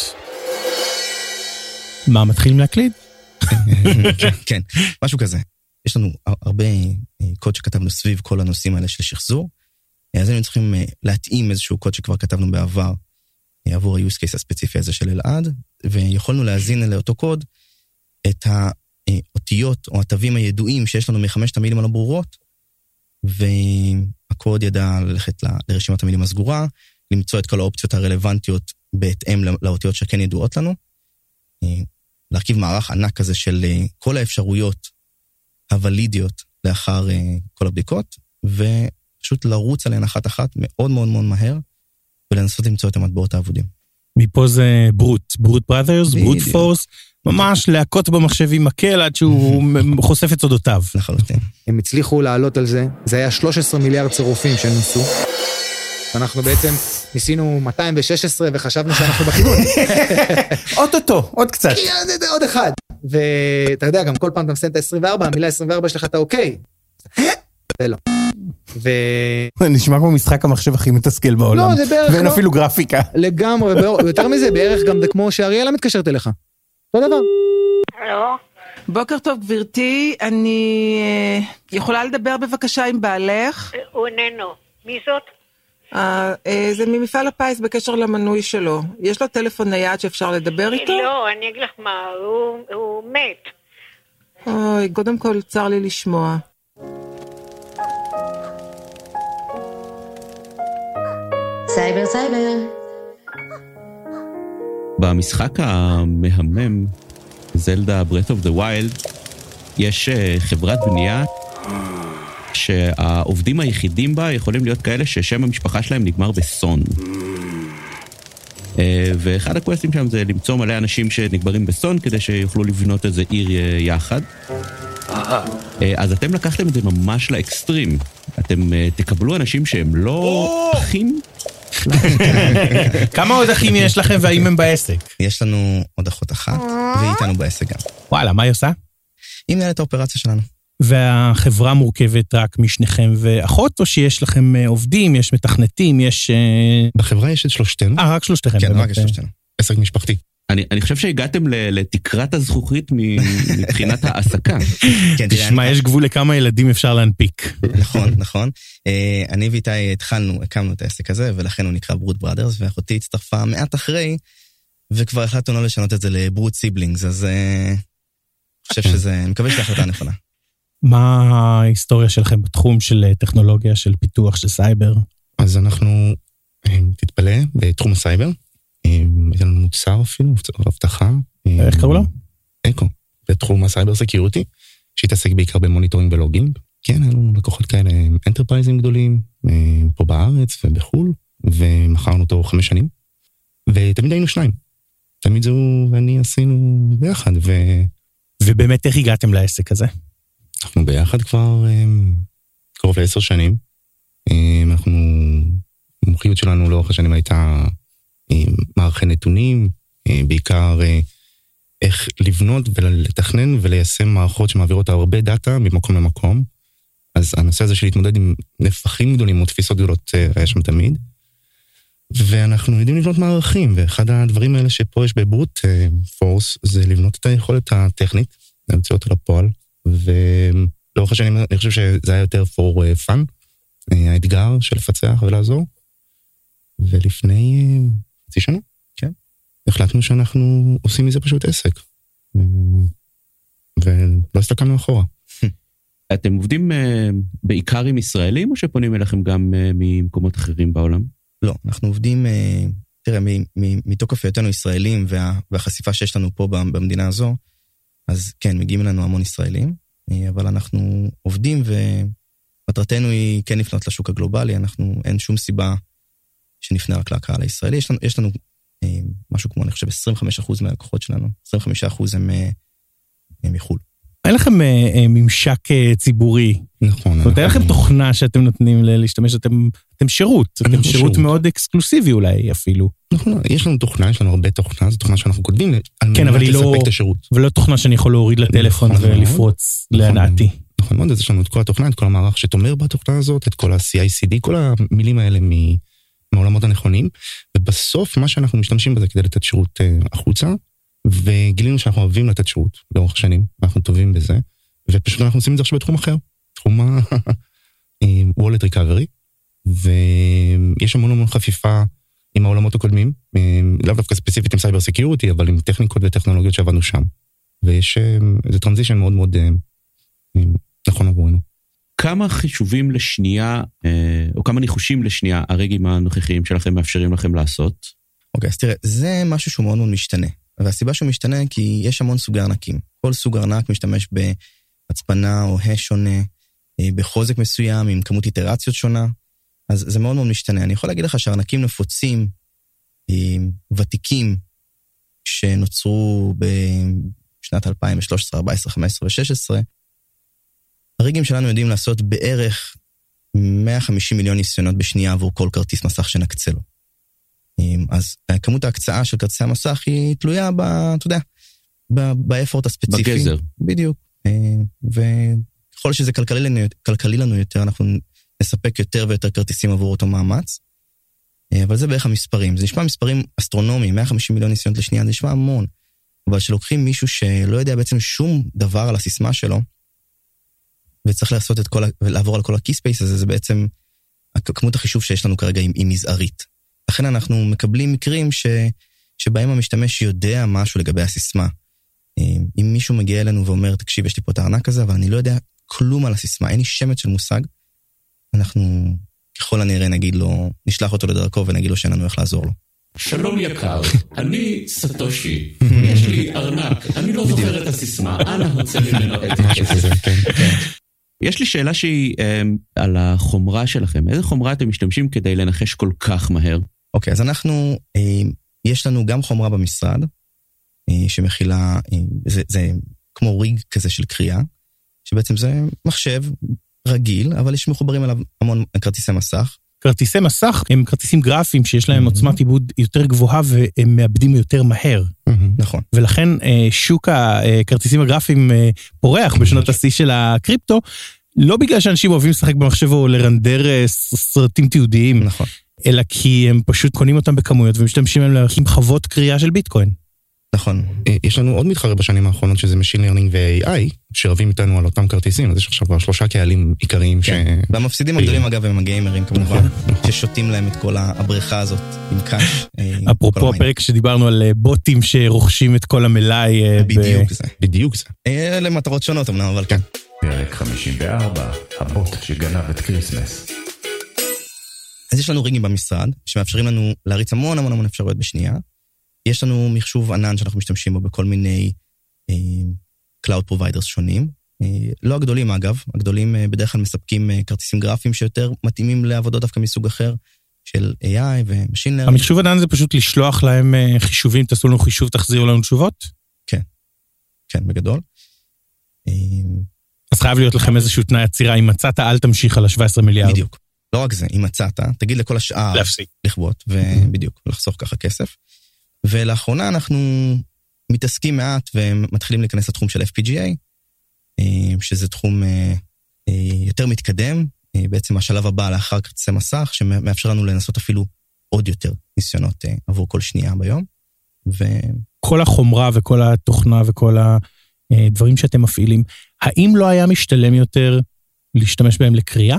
מה, מתחילים להקליד? כן, משהו כזה. יש לנו הרבה קוד שכתבנו סביב כל הנושאים האלה של שחזור, אז היינו צריכים להתאים איזשהו קוד שכבר כתבנו בעבר, עבור ה-use case הספציפי הזה של אלעד, ויכולנו להזין לאותו קוד את האותיות או התווים הידועים שיש לנו מ5 המילים הלא ברורות, והקוד ידע ללכת לרשימת המילים הסגורה, למצוא את כל האופציות הרלוונטיות בהתאם לאותיות שכן ידועות לנו, להרכיב מערך ענק כזה של כל האפשרויות הוולידיות לאחר כל הבדיקות, ופשוט לרוץ עליהן אחת מאוד מאוד מאוד מהר, ולנסות למצוא את המטבעות העבודים. מפה זה ברוט בראדרס, ברוט פורס, ממש להכות במחשב עם מקל עד שהוא חושף את סודותיו. לחלוטין. הם הצליחו לעלות על זה, זה היה 13 מיליארד צירופים שניסו, אנחנו בעצם ניסינו 216 וחשבנו שאנחנו בכיוון. עוד קצת. עוד אחד. ואתה יודע, גם כל פעם אתה מסיים את ה-24, המילה 24 יש לך את האוקיי. ולא. זה נשמע כמו משחק המחשב הכי מתסכל בעולם. לא, זה בערך ואין אפילו גרפיקה. לגמרי, ויותר מזה, בערך גם זה כמו שאריאלה מתקשרת אליך. אותו דבר. בוקר טוב גברתי, אני יכולה לדבר בבקשה עם בעלך? הוא איננו. מי זאת? זה ממפעל הפיס בקשר למנוי שלו. יש לו טלפון נייד שאפשר לדבר איתו? לא, אני אגיד לך מה, הוא מת. אוי, קודם כל צר לי לשמוע. סייבר סייבר. במשחק המהמם, זלדה Breath of the Wild, יש חברת בנייה שהעובדים היחידים בה יכולים להיות כאלה ששם המשפחה שלהם נגמר בסון. ואחד הקווסטים שם זה למצוא מלא אנשים שנגברים בסון כדי שיוכלו לבנות איזה עיר יחד. אז אתם לקחתם את זה ממש לאקסטרים. אתם תקבלו אנשים שהם לא אחים. כמה עוד אחים יש לכם והאם הם בעסק? יש לנו עוד אחות אחת והיא איתנו בעסק גם. וואלה, מה היא עושה? היא מנהלת האופרציה שלנו. והחברה מורכבת רק משניכם ואחות, או שיש לכם עובדים, יש מתכנתים, יש... בחברה יש את שלושתנו. רק שלושתכם. כן, רק שלושתנו. עסק משפחתי. אני חושב שהגעתם לתקרת הזכוכית מבחינת העסקה. תשמע, יש גבול לכמה ילדים אפשר להנפיק. נכון, נכון. אני ואיתי הקמנו את העסק הזה, ולכן הוא נקרא ברוט בראדרס, ואחותי הצטרפה מעט אחרי, וכבר החלטנו לא לשנות את זה לברוט סיבלינגס, אז אני חושב שזה, אני מקווה שההחלטה נכונה. מה ההיסטוריה שלכם בתחום של טכנולוגיה, של פיתוח, של סייבר? אז אנחנו, תתפלא, בתחום הסייבר, יש לנו מוצר אפילו, מוצר הבטחה. איך קראו לו? אקו, בתחום הסייבר סקיוריטי, שהתעסק בעיקר במוניטורינג ולוגינג. כן, היו לנו לקוחות כאלה, אנטרפרייזים גדולים, פה בארץ ובחול, ומכרנו אותו 5 שנים, ותמיד היינו 2. תמיד זהו ואני עשינו ביחד, ובאמת איך הגעתם לעסק הזה? אנחנו ביחד כבר קרוב ל10 שנים. המומחיות שלנו לאורך השנים הייתה מערכי נתונים, בעיקר איך לבנות ולתכנן וליישם מערכות שמעבירות הרבה דאטה ממקום למקום. אז הנושא הזה של להתמודד עם נפחים גדולים או תפיסות גדולות היה שם תמיד. ואנחנו יודעים לבנות מערכים, ואחד הדברים האלה שפה יש בברוט פורס זה לבנות את היכולת הטכנית, להמציא אותה לפועל. ולאורך השנים אני חושב שזה היה יותר for fun, האתגר של לפצח ולעזור. ולפני 10 שנה, כן, החלטנו שאנחנו עושים מזה פשוט עסק. ולא הסתכלנו אחורה. אתם עובדים בעיקר עם ישראלים, או שפונים אליכם גם ממקומות אחרים בעולם? לא, אנחנו עובדים, תראה, מתוקף היותנו ישראלים והחשיפה שיש לנו פה במדינה הזו, אז כן, מגיעים אלינו המון ישראלים, אבל אנחנו עובדים ומטרתנו היא כן לפנות לשוק הגלובלי, אין שום סיבה שנפנה רק לקהל הישראלי. יש לנו משהו כמו, אני חושב, 25% מהלקוחות שלנו, 25% הם מחול. אין לכם ממשק ציבורי. נכון. זאת אומרת, אין לכם תוכנה שאתם נותנים להשתמש, אתם שירות, אתם שירות מאוד אקסקלוסיבי אולי אפילו. נכון, יש לנו תוכנה, יש לנו הרבה תוכנה, זו תוכנה שאנחנו כותבים על מנת לספק את השירות. ולא תוכנה שאני יכול להוריד לטלפון ולפרוץ להנאתי. נכון מאוד, אז יש לנו את כל התוכנה, את כל המערך שתומר בתוכנה הזאת, את כל ה-CICD, כל המילים האלה מעולמות הנכונים, ובסוף מה שאנחנו משתמשים בזה כדי לתת שירות החוצה, וגילינו שאנחנו אוהבים לתת שירות לאורך השנים, אנחנו טובים בזה, ופשוט אנחנו עושים את זה עכשיו בתחום אחר, תחום ה-Wallet Recovery, ויש המון חפיפה עם העולמות הקודמים, לאו דווקא ספציפית עם סייבר סקיוריטי, אבל עם טכניקות וטכנולוגיות שעבדנו שם, ויש איזה טרנזישן מאוד מאוד נכון עבורנו. כמה חישובים לשנייה, או כמה ניחושים לשנייה, הרגעים הנוכחיים שלכם מאפשרים לכם לעשות? אוקיי, אז תראה, זה משהו שהוא מאוד מאוד משתנה. והסיבה שהוא משתנה כי יש המון סוגי ארנקים. כל סוג ארנק משתמש בהצפנה או שונה, בחוזק מסוים, עם כמות איטרציות שונה. אז זה מאוד מאוד משתנה. אני יכול להגיד לך שארנקים נפוצים, ותיקים, שנוצרו בשנת 2013, 14, 15 ו-16, הרגעים שלנו יודעים לעשות בערך 150 מיליון ניסיונות בשנייה עבור כל כרטיס מסך שנקצה לו. אז כמות ההקצאה של כרטיסי המסך היא תלויה אתה יודע, באפורט הספציפי. בגזר. בדיוק. וככל שזה כלכלי לנו יותר, אנחנו נספק יותר ויותר כרטיסים עבור אותו מאמץ. אבל זה בערך המספרים. זה נשמע מספרים אסטרונומיים, 150 מיליון ניסיונות לשנייה, זה נשמע המון. אבל שלוקחים מישהו שלא יודע בעצם שום דבר על הסיסמה שלו, וצריך לעשות ולעבור על כל ה-key space הזה, זה בעצם כמות החישוב שיש לנו כרגע היא מזערית. לכן אנחנו מקבלים מקרים שבהם המשתמש יודע משהו לגבי הסיסמה. אם מישהו מגיע אלינו ואומר, תקשיב, יש לי פה את הארנק הזה, אבל אני לא יודע כלום על הסיסמה, אין לי שמץ של מושג, אנחנו ככל הנראה נגיד לו, נשלח אותו לדרכו ונגיד לו שאין לנו איך לעזור לו. שלום יקר, אני סטושי, יש לי ארנק, אני לא זוכר את הסיסמה, אנא הוצא ממנו את הכסף. יש לי שאלה שהיא על החומרה שלכם. איזה חומרה אתם משתמשים כדי לנחש כל כך מהר? אוקיי, אז אנחנו, יש לנו גם חומרה במשרד, שמכילה, זה כמו ריג כזה של קריאה, שבעצם זה מחשב רגיל, אבל יש מחוברים אליו המון כרטיסי מסך. כרטיסי מסך הם כרטיסים גרפיים שיש להם עוצמת עיבוד יותר גבוהה והם מאבדים יותר מהר. נכון. ולכן שוק הכרטיסים הגרפיים פורח בשנות השיא של הקריפטו, לא בגלל שאנשים אוהבים לשחק במחשב או לרנדר סרטים תיעודיים, נכון. אלא כי הם פשוט קונים אותם בכמויות ומשתמשים להם להקים חוות קריאה של ביטקוין. נכון. יש לנו עוד מתחרה בשנים האחרונות שזה Machine Learning ו-AI, שרבים איתנו על אותם כרטיסים, אז יש עכשיו 3 קהלים עיקריים והמפסידים הגדולים אגב הם הגיימרים כמובן, ששותים להם את כל הבריכה הזאת עם קאש. אפרופו הפרק שדיברנו על בוטים שרוכשים את כל המלאי. בדיוק זה. אלה מטרות שונות אמנם, אבל כן. פרק 54, הבוט שגנב את קריסמס. אז יש לנו ריגים במשרד, שמאפשרים לנו להריץ המון אפשרויות בשנייה. יש לנו מחשוב ענן שאנחנו משתמשים בו בכל מיני Cloud Providers שונים. לא הגדולים אגב, הגדולים בדרך כלל מספקים כרטיסים גרפיים שיותר מתאימים לעבודות דווקא מסוג אחר, של AI ו-Machine Learning. המחשוב ענן זה פשוט לשלוח להם חישובים, תעשו לנו חישוב, תחזירו לנו תשובות? כן, כן, בגדול. אז חייב להיות לכם איזשהו תנאי עצירה, אם מצאת, אל תמשיך על ה-17 מיליארד. בדיוק. לא רק זה, אם מצאת, תגיד לכל השאר לכבות, ובדיוק, לחסוך ככה כסף. ולאחרונה אנחנו מתעסקים מעט ומתחילים להיכנס לתחום של FPGA, שזה תחום יותר מתקדם, בעצם השלב הבא לאחר כרטיסי מסך, שמאפשר לנו לנסות אפילו עוד יותר ניסיונות עבור כל שנייה ביום. כל החומרה וכל התוכנה וכל הדברים שאתם מפעילים, האם לא היה משתלם יותר להשתמש בהם לקריאה?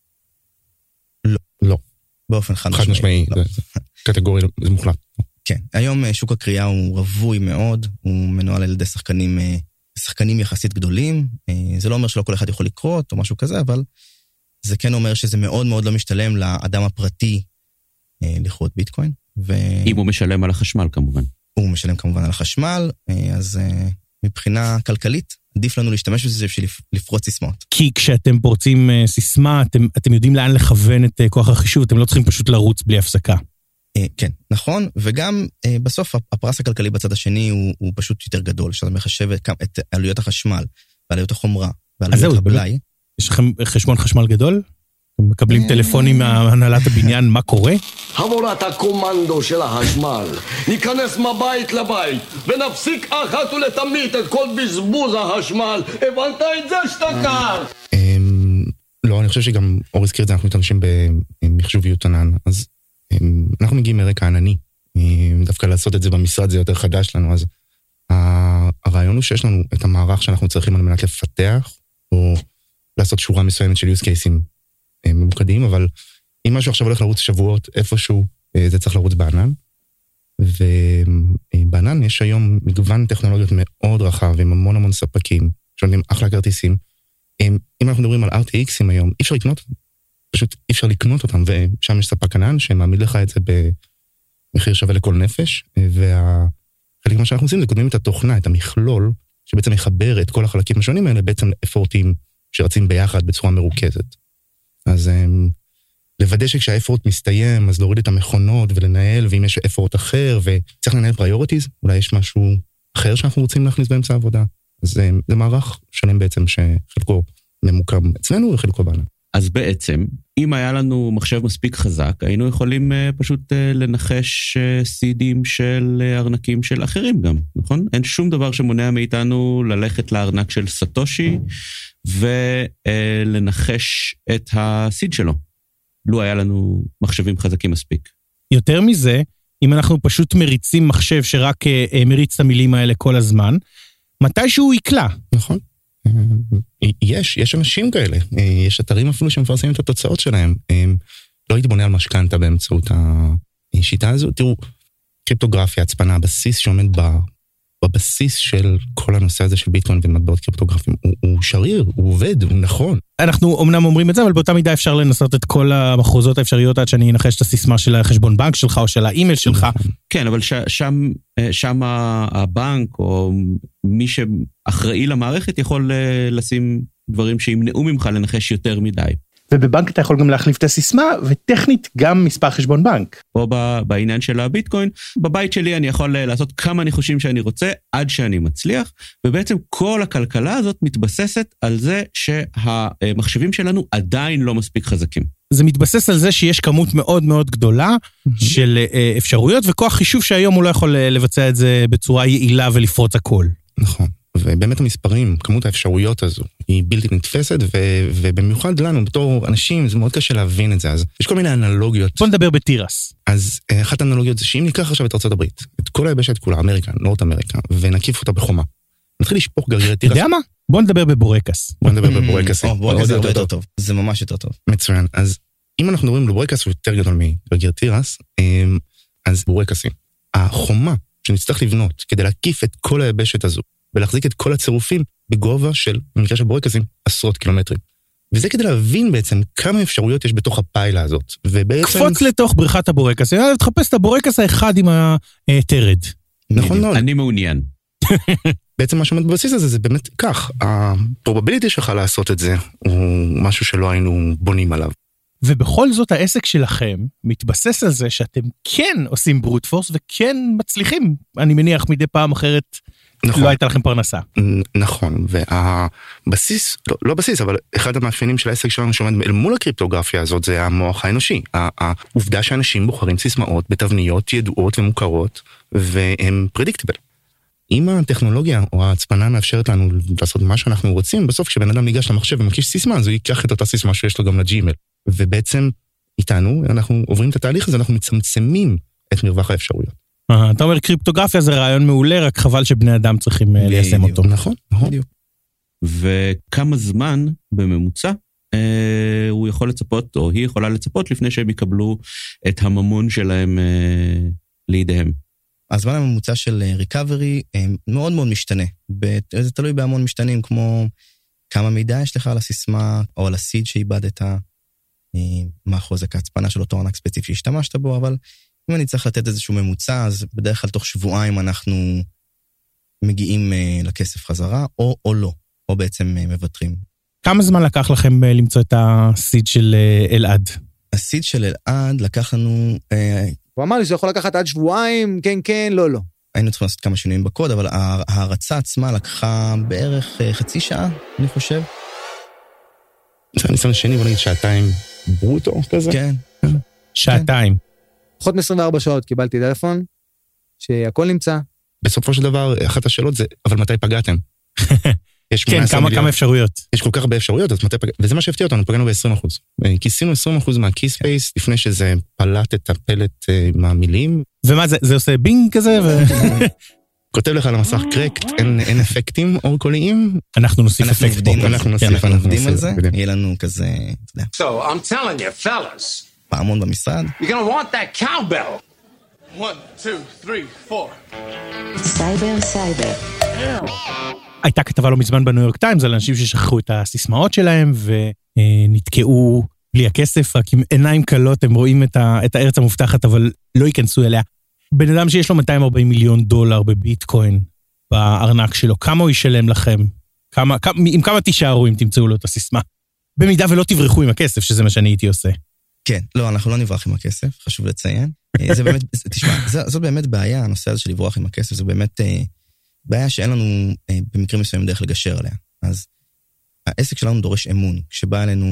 לא. באופן חד משמעי, קטגוריה, זה מוחלט. כן, היום שוק הקריאה הוא רווי מאוד, הוא מנוהל על ידי שחקנים יחסית גדולים, זה לא אומר שלא כל אחד יכול לקרות או משהו כזה, אבל זה כן אומר שזה מאוד מאוד לא משתלם לאדם הפרטי לכרות ביטקוין. אם הוא משלם על החשמל כמובן. הוא משלם כמובן על החשמל, אז מבחינה כלכלית, עדיף לנו להשתמש בזה בשביל לפרוץ סיסמאות. כי כשאתם פורצים סיסמה, אתם יודעים לאן לכוון את כוח החישוב, אתם לא צריכים פשוט לרוץ בלי הפסקה. כן, נכון, וגם בסוף הפרס הכלכלי בצד השני הוא פשוט יותר גדול, שאתה מחשב את עלויות החשמל, ועלויות החומרה, ועלויות הבלאי. יש לכם חשבון חשמל גדול? אתם מקבלים טלפונים מהנהלת הבניין, מה קורה? חבורת הקומנדו של החשמל, ניכנס מבית לבית, ונפסיק אחת ולתמיד את כל בזבוז החשמל. הבנת את זה שתקר? לא, אני חושב שגם אור הזכיר את זה, אנחנו מתאנשים במחשוביות ענן, אז אנחנו מגיעים מרקע ענני, דווקא לעשות את זה במשרד זה יותר חדש לנו, אז הרעיון הוא שיש לנו את המערך שאנחנו צריכים על מנת לפתח, או לעשות שורה מסוימת של use cases ממוקדים, אבל אם משהו עכשיו הולך לרוץ שבועות איפשהו, זה צריך לרוץ בענן, ובענן יש היום מגוון טכנולוגיות מאוד רחב, עם המון ספקים, שנותנים אחלה כרטיסים. אם אנחנו מדברים על RTXים היום, אי אפשר לקנות אותם. פשוט אי אפשר לקנות אותם, ושם יש ספק ענן שמעמיד לך את זה במחיר שווה לכל נפש, וחלק מה שאנחנו עושים זה קודמים את התוכנה, את המכלול, שבעצם מחבר את כל החלקים השונים האלה, בעצם לאפורטים שרצים ביחד בצורה מרוכזת. אז לוודא שכשהאפורט מסתיים, אז להוריד את המכונות ולנהל, ואם יש אפורט אחר, וצריך לנהל פריוריטיז, אולי יש משהו אחר שאנחנו רוצים להכניס באמצע העבודה. אז זה מערך שלם בעצם שחלקו ממוקם אצלנו וחלקו בענן. אז בעצם, אם היה לנו מחשב מספיק חזק, היינו יכולים פשוט לנחש סידים של ארנקים של אחרים גם, נכון? אין שום דבר שמונע מאיתנו ללכת לארנק של סטושי, ולנחש את הסיד שלו. לו היה לנו מחשבים חזקים מספיק. יותר מזה, אם אנחנו פשוט מריצים מחשב שרק מריץ את המילים האלה כל הזמן, מתישהו הוא יקלע. נכון. יש אנשים כאלה, יש אתרים אפילו שמפרסמים את התוצאות שלהם. לא הייתי בונה על משכנתה באמצעות השיטה הזו. תראו, קריפטוגרפיה, הצפנה, הבסיס שעומד בבסיס של כל הנושא הזה של ביטקוין ומטבעות קריפטוגרפיים, הוא שריר, הוא עובד, הוא נכון. אנחנו אמנם אומרים את זה, אבל באותה מידה אפשר לנסות את כל המחוזות האפשריות עד שאני אנחש את הסיסמה של החשבון בנק שלך או של האימייל שלך. כן, אבל שם הבנק או מי שאחראי למערכת יכול לשים דברים שימנעו ממך לנחש יותר מדי. ובבנק אתה יכול גם להחליף את הסיסמה, וטכנית גם מספר חשבון בנק. פה בעניין של הביטקוין, בבית שלי אני יכול לעשות כמה ניחושים שאני רוצה, עד שאני מצליח, ובעצם כל הכלכלה הזאת מתבססת על זה שהמחשבים שלנו עדיין לא מספיק חזקים. זה מתבסס על זה שיש כמות מאוד מאוד גדולה של אפשרויות, וכוח חישוב שהיום הוא לא יכול לבצע את זה בצורה יעילה ולפרוץ הכל. נכון. ובאמת המספרים, כמות האפשרויות הזו, היא בלתי נתפסת, ובמיוחד לנו, בתור אנשים, זה מאוד קשה להבין את זה. אז יש כל מיני אנלוגיות. בוא נדבר בתירס. אז אחת האנלוגיות זה שאם ניקח עכשיו את ארצות הברית, את כל היבשת כולה, אמריקה, נורת אמריקה, ונקיף אותה בחומה, נתחיל לשפוך גרגירי תירס. אתה יודע מה? בוא נדבר בבורקס. בוא נדבר בבורקס. בורקס זה הרבה יותר טוב. זה ממש יותר טוב. מצוין. אז אם אנחנו מדברים בבורקס, הוא יותר גדול מגרגיר תירס, אז בורקסים. החומה שנצטרך לבנות כדי להקיף את כל היבשת הזו, ולהחזיק את כל הצירופים בגובה של, במקרה של בורקסים, עשרות קילומטרים. וזה כדי להבין בעצם כמה אפשרויות יש בתוך הפיילה הזאת. ובעצם... קפוץ לתוך בריכת הבורקס, תחפש את הבורקס האחד עם התרד. נכון מאוד. אני מעוניין. בעצם מה שעומד בבסיס הזה זה באמת כך, הפרובביליטי שלך לעשות את זה, הוא משהו שלא היינו בונים עליו. ובכל זאת העסק שלכם מתבסס על זה שאתם כן עושים ברוט פורס וכן מצליחים, אני מניח מדי פעם אחרת, נכון. לא הייתה לכם פרנסה. נכון, והבסיס, לא בסיס, אבל אחד המאפיינים של העסק שלנו שעומד אל מול הקריפטוגרפיה הזאת זה המוח האנושי. העובדה שאנשים בוחרים סיסמאות בתבניות ידועות ומוכרות, והם פרדיקטיבל. אם הטכנולוגיה או ההצפנה מאפשרת לנו לעשות מה שאנחנו רוצים, בסוף כשבן אדם ניגש למחשב ומקיש סיסמה, אז הוא ייקח את אותה סיסמה שיש לו גם לג'ימייל. ובעצם איתנו, אנחנו עוברים את התהליך הזה, אנחנו מצמצמים את מרווח האפשרויות. אתה אומר קריפטוגרפיה זה רעיון מעולה, רק חבל שבני אדם צריכים ליישם אותו. נכון, נכון. וכמה זמן בממוצע הוא יכול לצפות, או היא יכולה לצפות, לפני שהם יקבלו את הממון שלהם לידיהם. הזמן הממוצע של ריקאברי מאוד מאוד משתנה. זה תלוי בהמון משתנים, כמו כמה מידע יש לך על הסיסמה, או על הסיד שאיבדת, מה חוזק ההצפנה של אותו ארנק ספציפי שהשתמשת בו, אבל אם אני צריך לתת איזשהו ממוצע, אז בדרך כלל תוך שבועיים אנחנו מגיעים לכסף חזרה, או לא, או בעצם מוותרים. כמה זמן לקח לכם למצוא את הסיד של אלעד? הסיד של אלעד לקח לנו... הוא אמר לי שזה יכול לקחת עד שבועיים, כן, כן, לא, לא. היינו צריכים לעשות כמה שינויים בקוד, אבל ההרצה עצמה לקחה בערך חצי שעה, אני חושב. זה הניסיון השני, בוא נגיד שעתיים ברוטו כזה? כן. שעתיים. פחות מ-24 שעות קיבלתי טלפון, שהכל נמצא. בסופו של דבר, אחת השאלות זה, אבל מתי פגעתם? כן, כמה אפשרויות. יש כל כך הרבה אפשרויות, אז מתי פגעתם? וזה מה שהפתיע אותנו, פגענו ב-20%. כיסינו 20% מהקי ספייס, לפני שזה פלט את הפלט מהמילים. ומה זה? זה עושה בינג כזה? כותב לך על המסך קרקט, אין אפקטים אורקוליים. אנחנו נוסיף אפקט פה. אנחנו עובדים על זה, יהיה לנו כזה, אתה יודע. So, I'm telling you, fellas. פעמון במשרד. You're gonna want that cowbell. 1, 2, 3, 4. סייבר סייבר. הייתה כתבה לא מזמן בניו יורק טיימס על אנשים ששכחו את הסיסמאות שלהם ונתקעו בלי הכסף, רק עם עיניים קלות הם רואים את הארץ המובטחת, אבל לא ייכנסו אליה. בן אדם שיש לו $240 מיליון בביטקוין בארנק שלו, כמה הוא ישלם לכם? עם כמה תישארו אם תמצאו לו את הסיסמה? במידה ולא תברחו עם הכסף, שזה מה שאני הייתי עושה. כן, לא, אנחנו לא נברח עם הכסף, חשוב לציין. זה באמת, תשמע, זו באמת בעיה, הנושא הזה של לברוח עם הכסף, זה באמת בעיה שאין לנו במקרים מסוימים דרך לגשר עליה. אז העסק שלנו דורש אמון. כשבא אלינו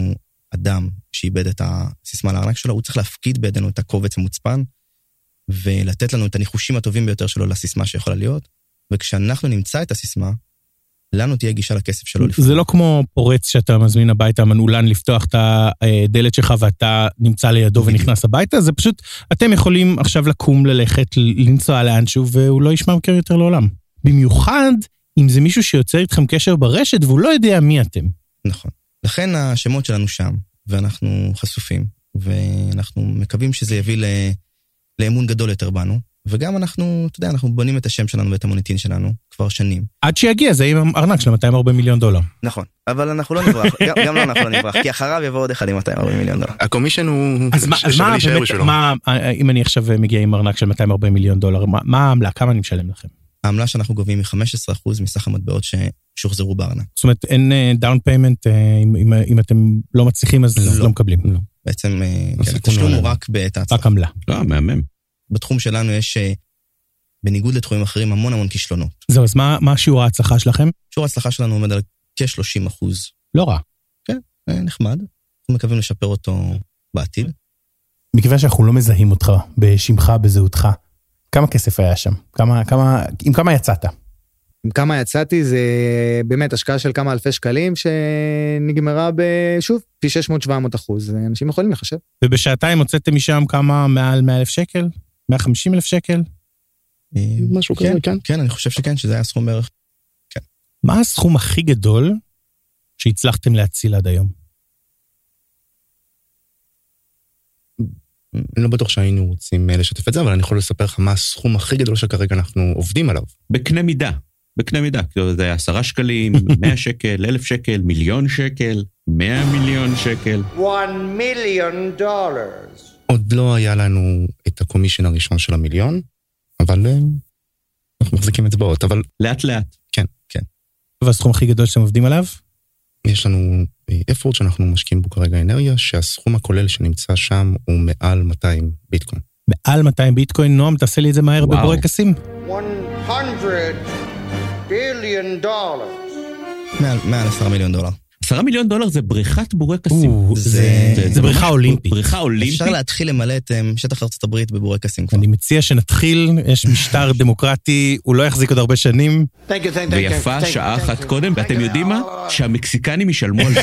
אדם שאיבד את הסיסמה לארנק שלו, הוא צריך להפקיד בידינו את הקובץ המוצפן, ולתת לנו את הניחושים הטובים ביותר שלו לסיסמה שיכולה להיות, וכשאנחנו נמצא את הסיסמה, לנו תהיה גישה לכסף שלו. זה לא כמו פורץ שאתה מזמין הביתה מנעולן לפתוח את הדלת שלך ואתה נמצא לידו ונכנס הביתה, זה פשוט, אתם יכולים עכשיו לקום, ללכת, לנסוע לאנשהו, והוא לא ישמע מכם יותר לעולם. במיוחד אם זה מישהו שיוצר איתכם קשר ברשת והוא לא יודע מי אתם. נכון. לכן השמות שלנו שם, ואנחנו חשופים, ואנחנו מקווים שזה יביא לאמון גדול יותר בנו, וגם אנחנו, אתה יודע, אנחנו בונים את השם שלנו ואת המוניטין שלנו כבר שנים. עד שיגיע, זה עם ארנק של $240 מיליון. נכון, אבל אנחנו לא נברח, גם לא אנחנו לא נברח, כי אחריו יבוא עוד אחד עם $240 מיליון. הקומישן הוא... אז מה באמת, אם אני עכשיו מגיע עם ארנק של $240 מיליון, מה העמלה? כמה אני משלם לכם? העמלה שאנחנו גובים היא 15% מסך המטבעות ששוחזרו בארנק. זאת אומרת, אין דאון פיימנט, אם אתם לא מצליחים, אז לא מקבלים. בעצם, התשלום הוא רק בעת ההצלחה. רק עמלה. לא, מהמם. בתחום שלנו יש, בניגוד לתחומים אחרים, המון כישלונות. זהו, אז מה שיעור ההצלחה שלכם? שיעור ההצלחה שלנו עומד על כ-30%. לא רע. כן, נחמד. אנחנו מקווים לשפר אותו בעתיד. מכיוון שאנחנו לא מזהים אותך בשמך, בזהותך, כמה כסף היה שם? עם כמה יצאת? עם כמה יצאתי זה באמת השקעה של כמה אלפי שקלים שנגמרה בשוב, פי 600-700%. אנשים יכולים לחשב. ובשעתיים הוצאתם משם כמה מעל 100,000 שקל? 150,000 שקל? משהו כזה, כן. כן, אני חושב שכן, שזה היה סכום בערך. כן. מה הסכום הכי גדול שהצלחתם להציל עד היום? אני לא בטוח שהיינו רוצים לשתף את זה, אבל אני יכול לספר לך מה הסכום הכי גדול שכרגע אנחנו עובדים עליו. בקנה מידה. זה 10 שקלים, 100 שקל, 1,000 שקל, מיליון שקל, 100 מיליון שקל. $1 million. עוד לא היה לנו את הקומישן הראשון של $1,000,000, אבל אנחנו מחזיקים אצבעות, אבל... לאט לאט. כן. והסכום הכי גדול שאתם עובדים עליו? יש לנו אפורט שאנחנו משקיעים בו כרגע אנרגיה, שהסכום הכולל שנמצא שם הוא מעל 200 ביטקוין. מעל 200 ביטקוין? נועם, תעשה לי את זה מהר בבורקסים. $100 billion. מעל $10 מיליון. $10 מיליון זה בריכת בורקסים. זה בריכה אולימפית. בריכה אולימפית. אפשר להתחיל למלא את שטח ארצות הברית בבורקסים כבר. אני מציע שנתחיל, יש משטר דמוקרטי, הוא לא יחזיק עוד הרבה שנים. ויפה שעה אחת קודם, ואתם יודעים מה? שהמקסיקנים ישלמו על זה.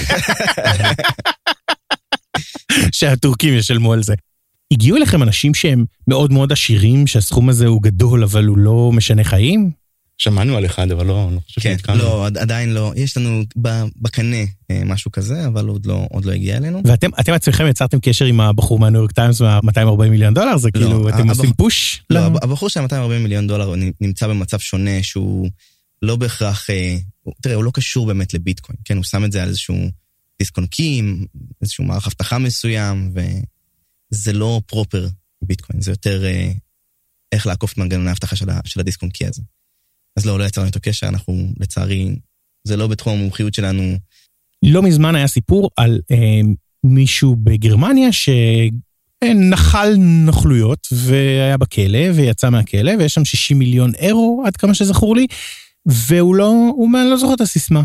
שהטורקים ישלמו על זה. הגיעו אליכם אנשים שהם מאוד מאוד עשירים, שהסכום הזה הוא גדול, אבל הוא לא משנה חיים? שמענו על אחד, אבל לא חושב שנתקענו. לא, עדיין לא. יש לנו בקנה משהו כזה, אבל עוד לא הגיע אלינו. ואתם עצמכם יצרתם קשר עם הבחור מהניו יורק טיימס $240 מיליון? זה כאילו, אתם עושים פוש? לא, הבחור של $240 מיליון נמצא במצב שונה, שהוא לא בהכרח, תראה, הוא לא קשור באמת לביטקוין, כן? הוא שם את זה על איזשהו דיסק-און-קי, איזשהו מערך הבטחה מסוים, וזה לא פרופר ביטקוין, זה יותר איך לעקוף את מנגנוני ההבטחה של הדיסק-און-קי הזה. אז לא יצרנו איתו קשר, אנחנו לצערי, זה לא בתחום המומחיות שלנו. לא מזמן היה סיפור על מישהו בגרמניה שנחל נוכלויות והיה בכלא ויצא מהכלא ויש שם 60 מיליון אירו עד כמה שזכור לי, והוא לא זוכר את הסיסמה,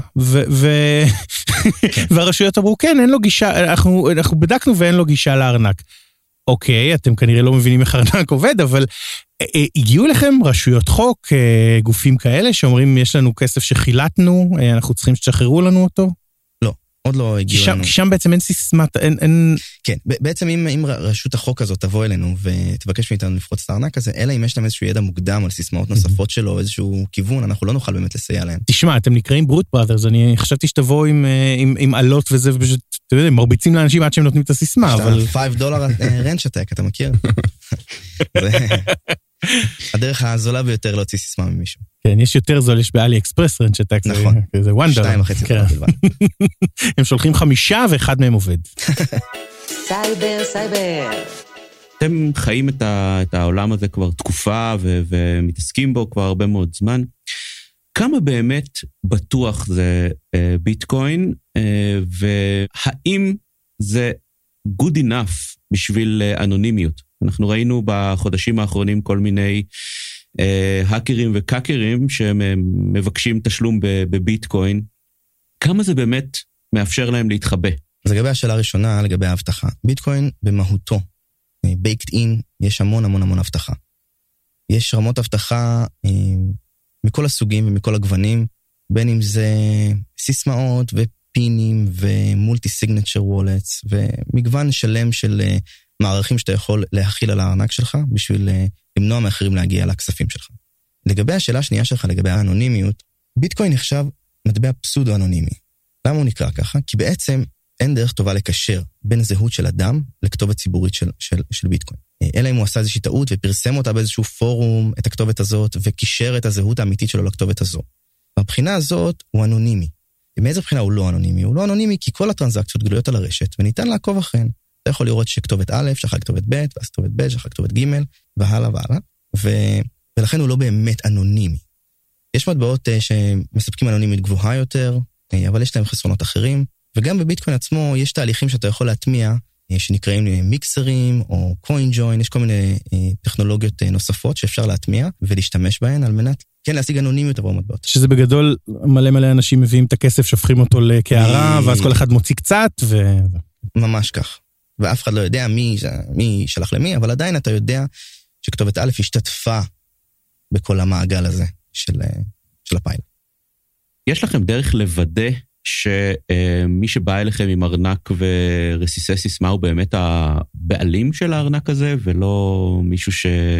והרשויות אמרו כן, אין לו גישה, אנחנו בדקנו ואין לו גישה לארנק. אוקיי, אתם כנראה לא מבינים איך ארנק עובד, אבל הגיעו לכם רשויות חוק, גופים כאלה שאומרים יש לנו כסף שחילטנו, אנחנו צריכים שתשחררו לנו אותו? לא, עוד לא הגיעו לנו. כי שם בעצם אין סיסמת, אין... כן, בעצם אם רשות החוק הזאת תבוא אלינו ותבקש מאיתנו לפרוץ את הארנק הזה, אלא אם יש להם איזשהו ידע מוקדם על סיסמאות נוספות שלו, איזשהו כיוון, אנחנו לא נוכל באמת לסייע להם. תשמע, אתם נקראים ברוט בראדרס, אני חשבתי שתבואו עם עלות וזה, ופשוט, אתם יודעים, מרביצים לאנשים עד שהם נותנים את הסיסמה, אבל... $5 רנץ' אטק, אתה מכיר? הדרך הזולה ביותר להוציא סיסמה ממישהו. כן, יש יותר זול, יש באלי אקספרס רנץ' אטק, זה וונדר. 2.5 בלבד. הם שולחים 5 ואחד מהם עובד. סייבר. אתם חיים את העולם הזה כבר תקופה ומתעסקים בו כבר הרבה מאוד זמן. כמה באמת בטוח זה ביטקוין, והאם זה good enough בשביל אנונימיות? אנחנו ראינו בחודשים האחרונים כל מיני האקרים וקאקרים שמבקשים תשלום בביטקוין. כמה זה באמת מאפשר להם להתחבא? אז לגבי השאלה הראשונה, לגבי ההבטחה. ביטקוין במהותו, baked in, יש המון המון המון הבטחה. יש רמות הבטחה מכל הסוגים ומכל הגוונים, בין אם זה סיסמאות ופינים ומולטי סיגנצ'ר וולטס, ומגוון שלם של מערכים שאתה יכול להכיל על הארנק שלך, בשביל למנוע מאחרים להגיע לכספים שלך. לגבי השאלה השנייה שלך, לגבי האנונימיות, ביטקוין נחשב מטבע פסודו-אנונימי. למה הוא נקרא ככה? כי בעצם אין דרך טובה לקשר בין זהות של אדם לכתובת ציבורית של ביטקוין. אלא אם הוא עשה איזושהי טעות ופרסם אותה באיזשהו פורום, את הכתובת הזאת, וקישר את הזהות האמיתית שלו לכתובת הזו. מבחינה הזאת הוא אנונימי. מאיזה בחינה הוא לא אנונימי? הוא לא אנונימי כי כל הטרנזקציות גלויות על הרשת, וניתן לעקוב אחריהן. אתה יכול לראות שכתובת א', שחר כתובת ב', ואז כתובת ב', שחר כתובת ג', והלאה והלאה. ולכן הוא לא באמת אנונימי. יש מטבעות שמספקים אנונימית גבוהה יותר, אבל יש להם חסרונות אחרים, וגם בביטקוין עצמו יש תהליכים שאתה יכול להטמיע, שנקראים מיקסרים או קוין ג'וין, יש כל מיני טכנולוגיות נוספות שאפשר להטמיע ולהשתמש בהן על מנת כן להשיג אנונימיות עבור מטבעות. שזה בגדול מלא אנשים מביאים את הכסף, שופכים אותו לקערה, ואז כל אחד מוציא קצת ממש כך. ואף אחד לא יודע מי שלח למי, אבל עדיין אתה יודע שכתובת א' השתתפה בכל המעגל הזה של הפייל. יש לכם דרך לוודא שמי שבא אליכם עם ארנק ורסיסי סיסמה הוא באמת הבעלים של הארנק הזה, ולא מישהו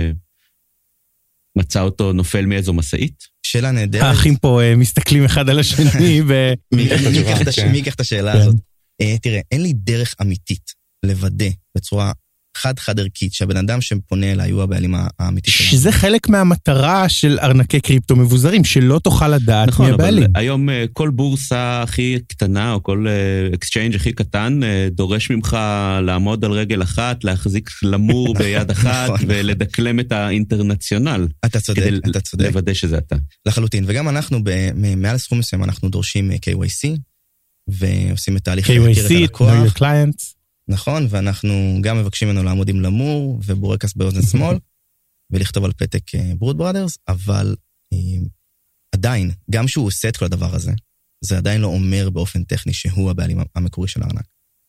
שמצא אותו נופל מאיזו מסעית? שאלה נהדרת. האחים פה מסתכלים אחד על השני מי ייקח את השאלה הזאת? תראה, אין לי דרך אמיתית לוודא בצורה חד ערכית, שהבן אדם שפונה אליי הוא הבעלים האמיתי שלנו. שזה חלק מהמטרה של ארנקי קריפטו מבוזרים, שלא תוכל לדעת מי הבעלים. אבל היום כל בורסה הכי קטנה, או כל אקסצ'יינג' הכי קטן, דורש ממך לעמוד על רגל אחת, להחזיק למור ביד אחת, ולדקלם את האינטרנציונל. אתה צודק, אתה צודק. לוודא שזה אתה. לחלוטין, וגם אנחנו, מעל סכום מסוים, אנחנו דורשים KYC, ועושים את תהליך KYC, know your clients. נכון, ואנחנו גם מבקשים ממנו לעמוד עם למור ובורקס באוזן שמאל, ולכתוב על פתק ברוד ברודרס, אבל עדיין, גם שהוא עושה את כל הדבר הזה, זה עדיין לא אומר באופן טכני שהוא הבעלים המקורי של הארנק.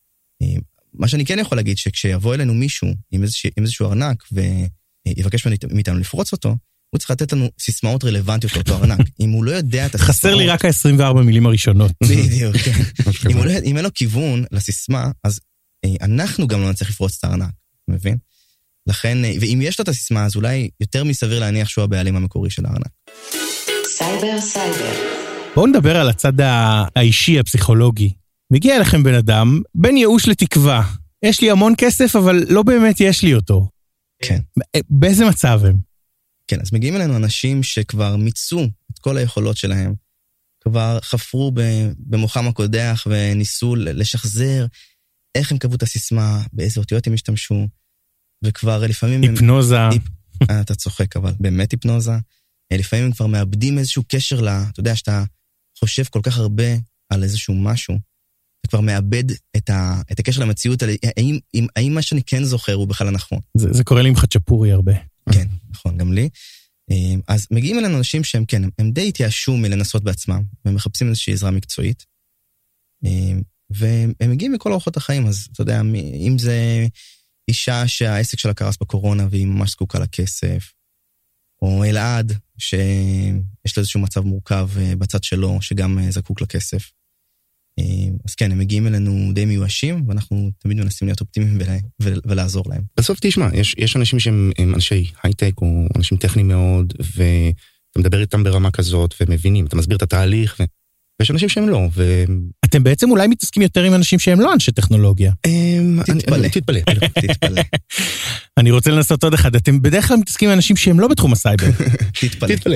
מה שאני כן יכול להגיד, שכשיבוא אלינו מישהו עם איזשהו ארנק, ויבקש מאיתנו לפרוץ אותו, הוא צריך לתת לנו סיסמאות רלוונטיות לאותו ארנק. אם הוא לא יודע את הסיסמאות... חסר לי רק ה-24 מילים הראשונות. בדיוק, כן. אם אין לו כיוון לסיסמה, אז אנחנו גם לא נצטרך לפרוץ את הארנק, מבין? לכן, ואם יש לו את הסיסמה, אז אולי יותר מסביר להניח שהוא הבעלים המקורי של הארנק. סייבר. בואו נדבר על הצד האישי, הפסיכולוגי. מגיע אליכם בן אדם, בין ייאוש לתקווה. יש לי המון כסף, אבל לא באמת יש לי אותו. כן. באיזה מצב הם? כן, אז מגיעים אלינו אנשים שכבר מיצו את כל היכולות שלהם, כבר חפרו במוחם הקודח וניסו לשחזר איך הם קבעו את הסיסמה, באיזה אותיות הם השתמשו, וכבר לפעמים... היפנוזה. אתה צוחק, אבל באמת היפנוזה. לפעמים הם כבר מאבדים איזשהו קשר אתה יודע, שאתה חושב כל כך הרבה על איזשהו משהו, אתה כבר מאבד את הקשר למציאות, האם מה שאני כן זוכר הוא בכלל נכון. זה קורה לי עם חצ'פורי הרבה. כן, נכון, גם לי. אז מגיעים אלינו אנשים שהם כן, הם די התייאשו מלנסות בעצמם, והם מחפשים איזושהי עזרה מקצועית, והם מגיעים מכל אורחות החיים, אז אתה יודע, אם זה אישה שהעסק שלה קרס בקורונה, והיא ממש זקוקה לכסף, או אלעד, שיש לו איזשהו מצב מורכב בצד שלו, שגם זקוק לכסף. אז כן, הם מגיעים אלינו די מיואשים, ואנחנו תמיד מנסים להיות אופטימיים ולעזור להם. בסוף תשמע, יש אנשים שהם אנשי הייטק, או אנשים טכניים מאוד, ואתה מדבר איתם ברמה כזאת, ומבינים, אתה מסביר את התהליך, ויש אנשים שהם לא. אתם בעצם אולי מתעסקים יותר עם אנשים שהם לא אנשי טכנולוגיה. תתפלא. אני רוצה לנסות עוד אחד, אתם בדרך כלל מתעסקים עם אנשים שהם לא בתחום הסייבר. תתפלא.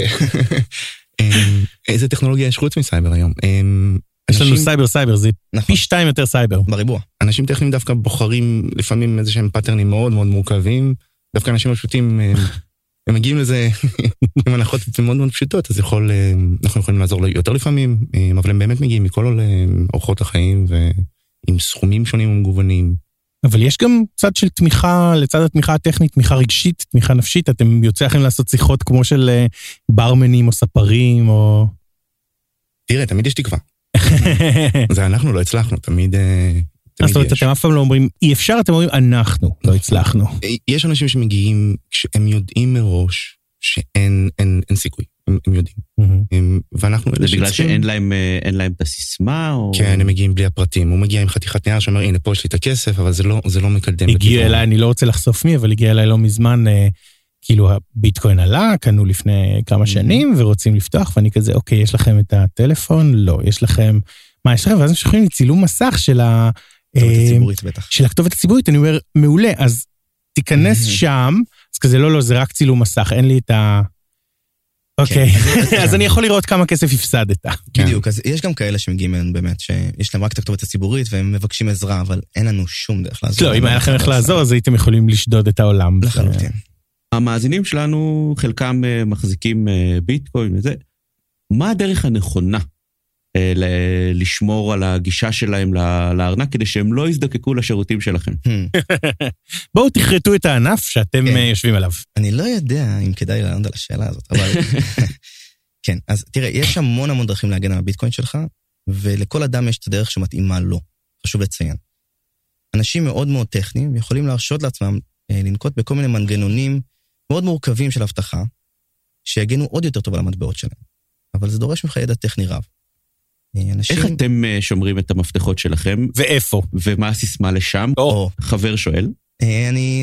איזה טכנולוגיה יש חוץ מסייבר היום? יש לנו סייבר, זה פי 2 יותר סייבר. בריבוע. אנשים טכניים דווקא בוחרים לפעמים איזה שהם פאטרנים מאוד מאוד מורכבים, דווקא אנשים פשוטים, הם מגיעים לזה עם הנחות מאוד מאוד פשוטות, אז אנחנו יכולים לעזור יותר לפעמים, אבל הם באמת מגיעים מכל אורחות החיים, ועם סכומים שונים ומגוונים. אבל יש גם צד של תמיכה, לצד התמיכה הטכנית, תמיכה רגשית, תמיכה נפשית, אתם יוצא לכם לעשות שיחות כמו של ברמנים או ספרים, או... תראה, תמיד יש תקווה. זה אנחנו לא הצלחנו, תמיד תמיד זאת אומרת, יש. אתם אף פעם לא אומרים, אי אפשר, אתם אומרים, אנחנו לא הצלחנו. יש אנשים שמגיעים, כשהם יודעים מראש שאין סיכוי, הם יודעים. ואנחנו זה בגלל שאין להם את הסיסמה? כן, הם מגיעים בלי הפרטים. הוא מגיע עם חתיכת נייר שאומר, הנה, פה יש לי את הכסף, אבל זה לא מקדם. הגיע אליי, אני לא רוצה לחשוף מי, אבל הגיע אליי לא מזמן, כאילו הביטקוין עלה, קנו לפני כמה שנים, ורוצים לפתוח, ואני כזה, אוקיי, יש לכם את הטלפון? לא. יש לכם, מה יש לכם? ואז הם שולחים לי צילום מסך של הכתובת הציבורית, אני אומר, מעולה, אז תיכנס שם, אז כזה, לא, זה רק צילום מסך, אין לי את ה... אוקיי, אז אני יכול לראות כמה כסף הפסדת. בדיוק, אז יש גם כאלה שמגיעים מהן באמת, שיש להם רק את הכתובת הציבורית, והם מבקשים עזרה, אבל אין לנו שום דרך לעזור. לא, אם היה לכם איך לעזור, אז הייתם יכולים לשדוד את העולם. לחלוטין. המאזינים שלנו, חלקם מחזיקים ביטקוין וזה. מה הדרך הנכונה לשמור על הגישה שלהם לארנק, כדי שהם לא יזדקקו לשירותים שלכם? בואו תחרטו את הענף שאתם יושבים עליו. אני לא יודע אם כדאי לענות על השאלה הזאת, אבל... כן, אז תראה, יש המון דרכים להגן על הביטקוין שלך, ולכל אדם יש את הדרך שמתאימה לו. חשוב לציין. אנשים מאוד מאוד טכניים יכולים להרשות לעצמם לנקוט בכל מיני מנגנונים מאוד מורכבים של הבטחה, שיגנו עוד יותר טוב על המטבעות שלהם. אבל זה דורש ממך ידע טכני רב. איך אתם שומרים את המפתחות שלכם? ואיפה? ומה הסיסמה לשם? חבר שואל. אני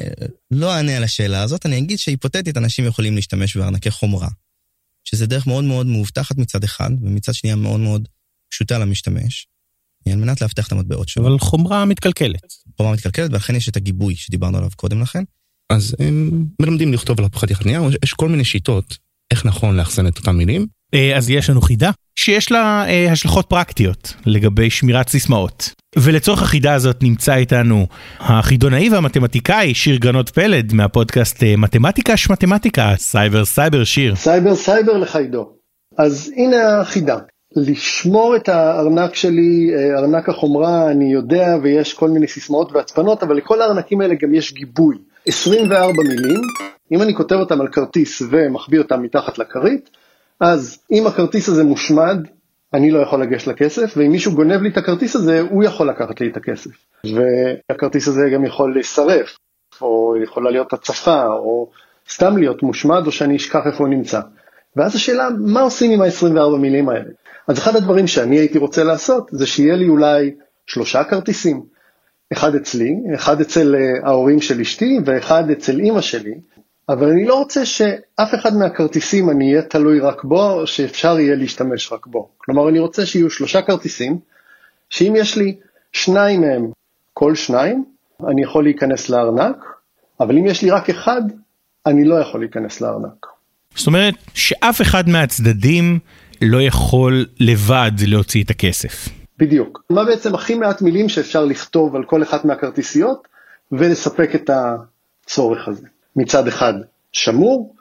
לא אענה על השאלה הזאת, אני אגיד שהיפותטית אנשים יכולים להשתמש בארנקי חומרה, שזה דרך מאוד מאוד מאובטחת מצד אחד, ומצד שנייה מאוד מאוד פשוטה למשתמש, על מנת להבטח את המטבעות שלו. אבל חומרה מתקלקלת. חומרה מתקלקלת, ולכן יש את הגיבוי שדיברנו עליו קודם לכן. אז הם מלמדים לכתוב על חתיכת נייר, יש כל מיני שיטות איך נכון לאחסן את אותם מילים. אז יש לנו חידה שיש לה השלכות פרקטיות לגבי שמירת סיסמאות. ולצורך החידה הזאת נמצא איתנו החידונאי והמתמטיקאי שיר גרנות פלד מהפודקאסט מתמטיקה שמתמטיקה. סייבר שיר. סייבר לחיידו. אז הנה החידה. לשמור את הארנק שלי, ארנק החומרה, אני יודע, ויש כל מיני סיסמאות והצפנות, אבל לכל הארנקים האלה גם יש גיבוי. 24 מילים, אם אני כותב אותם על כרטיס ומחביא אותם מתחת לכרית, אז אם הכרטיס הזה מושמד, אני לא יכול לגש לכסף, ואם מישהו גונב לי את הכרטיס הזה, הוא יכול לקחת לי את הכסף. והכרטיס הזה גם יכול להישרף, או יכולה להיות הצפה, או סתם להיות מושמד, או שאני אשכח איפה הוא נמצא. ואז השאלה, מה עושים עם ה-24 מילים האלה? אז אחד הדברים שאני הייתי רוצה לעשות, זה שיהיה לי אולי 3 כרטיסים. אחד אצלי, אחד אצל ההורים של אשתי, ואחד אצל אמא שלי, אבל אני לא רוצה שאף אחד מהכרטיסים אני אהיה תלוי רק בו, או שאפשר יהיה להשתמש רק בו. כלומר, אני רוצה שיהיו 3 כרטיסים, שאם יש לי 2 מהם, כל 2, אני יכול להיכנס לארנק, אבל אם יש לי רק אחד, אני לא יכול להיכנס לארנק. זאת אומרת, שאף אחד מהצדדים לא יכול לבד להוציא את הכסף. בדיוק. מה בעצם הכי מעט מילים שאפשר לכתוב על כל אחת מהכרטיסיות, ולספק את הצורך הזה. מצד אחד שמור,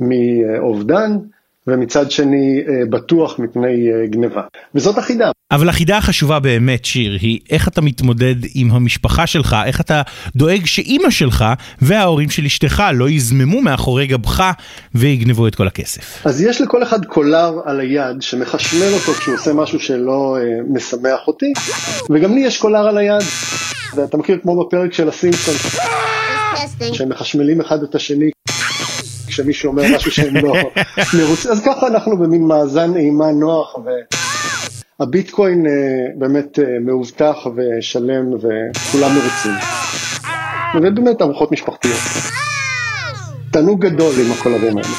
מאובדן, ומצד שני בטוח מפני גניבה. וזאת החידה. אבל החידה החשובה באמת, שיר, היא איך אתה מתמודד עם המשפחה שלך, איך אתה דואג שאימא שלך וההורים של אשתך לא יזממו מאחורי גבך ויגנבו את כל הכסף. אז יש לכל אחד קולר על היד שמחשמל אותו כשהוא עושה משהו שלא משמח אותי, וגם לי יש קולר על היד. ואתה מכיר כמו בפרק של הסימפסון, שהם מחשמלים אחד את השני, כשמישהו אומר משהו שהם לא מרוצים. אז ככה אנחנו במין מאזן אימה נוח, והביטקוין באמת מאובטח ושלם וכולם מרוצים. ובאמת ארוחות משפחתיות. תענוג גדול עם הקולרים האלה.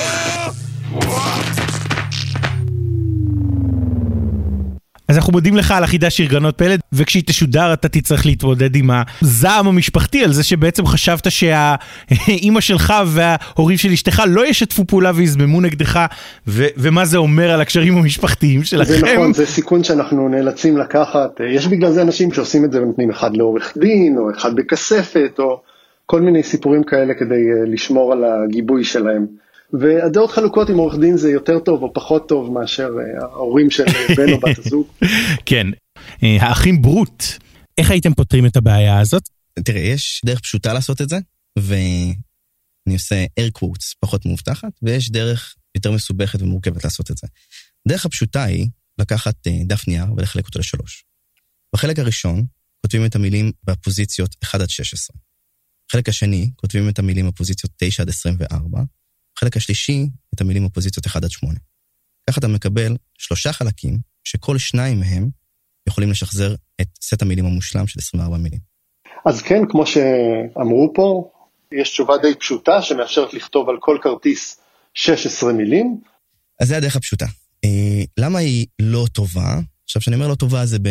אז אנחנו מודים לך על החידה שיר גרנות פלד, וכשהיא תשודר אתה תצטרך להתמודד עם הזעם המשפחתי, על זה שבעצם חשבת שהאימא שלך וההורים של אשתך לא ישתפו פעולה ויזממו נגדך, ומה זה אומר על הקשרים המשפחתיים שלכם. זה נכון, זה סיכון שאנחנו נאלצים לקחת, יש בגלל זה אנשים שעושים את זה ונותנים אחד לעורך דין, או אחד בכספת, או כל מיני סיפורים כאלה כדי לשמור על הגיבוי שלהם. והדעות חלוקות עם עורך דין זה יותר טוב או פחות טוב מאשר ההורים של בן או בת הזוג. כן, האחים ברוט, איך הייתם פותרים את הבעיה הזאת? תראה, יש דרך פשוטה לעשות את זה, ואני עושה air quotes פחות מאובטחת, ויש דרך יותר מסובכת ומורכבת לעשות את זה. הדרך הפשוטה היא לקחת דף נייר ולחלק אותו ל3. בחלק הראשון, כותבים את המילים בפוזיציות 1 עד 16. החלק השני, כותבים את המילים בפוזיציות 9 עד 24. החלק השלישי, את המילים בפוזיציות 1 עד 8. ככה אתה מקבל 3 חלקים, שכל 2 מהם יכולים לשחזר את סט המילים המושלם של 24 מילים. אז כן, כמו שאמרו פה, יש תשובה די פשוטה שמאפשרת לכתוב על כל כרטיס 16 מילים. אז זה הדרך הפשוטה. למה היא לא טובה? עכשיו, שאני אומר לא טובה, זה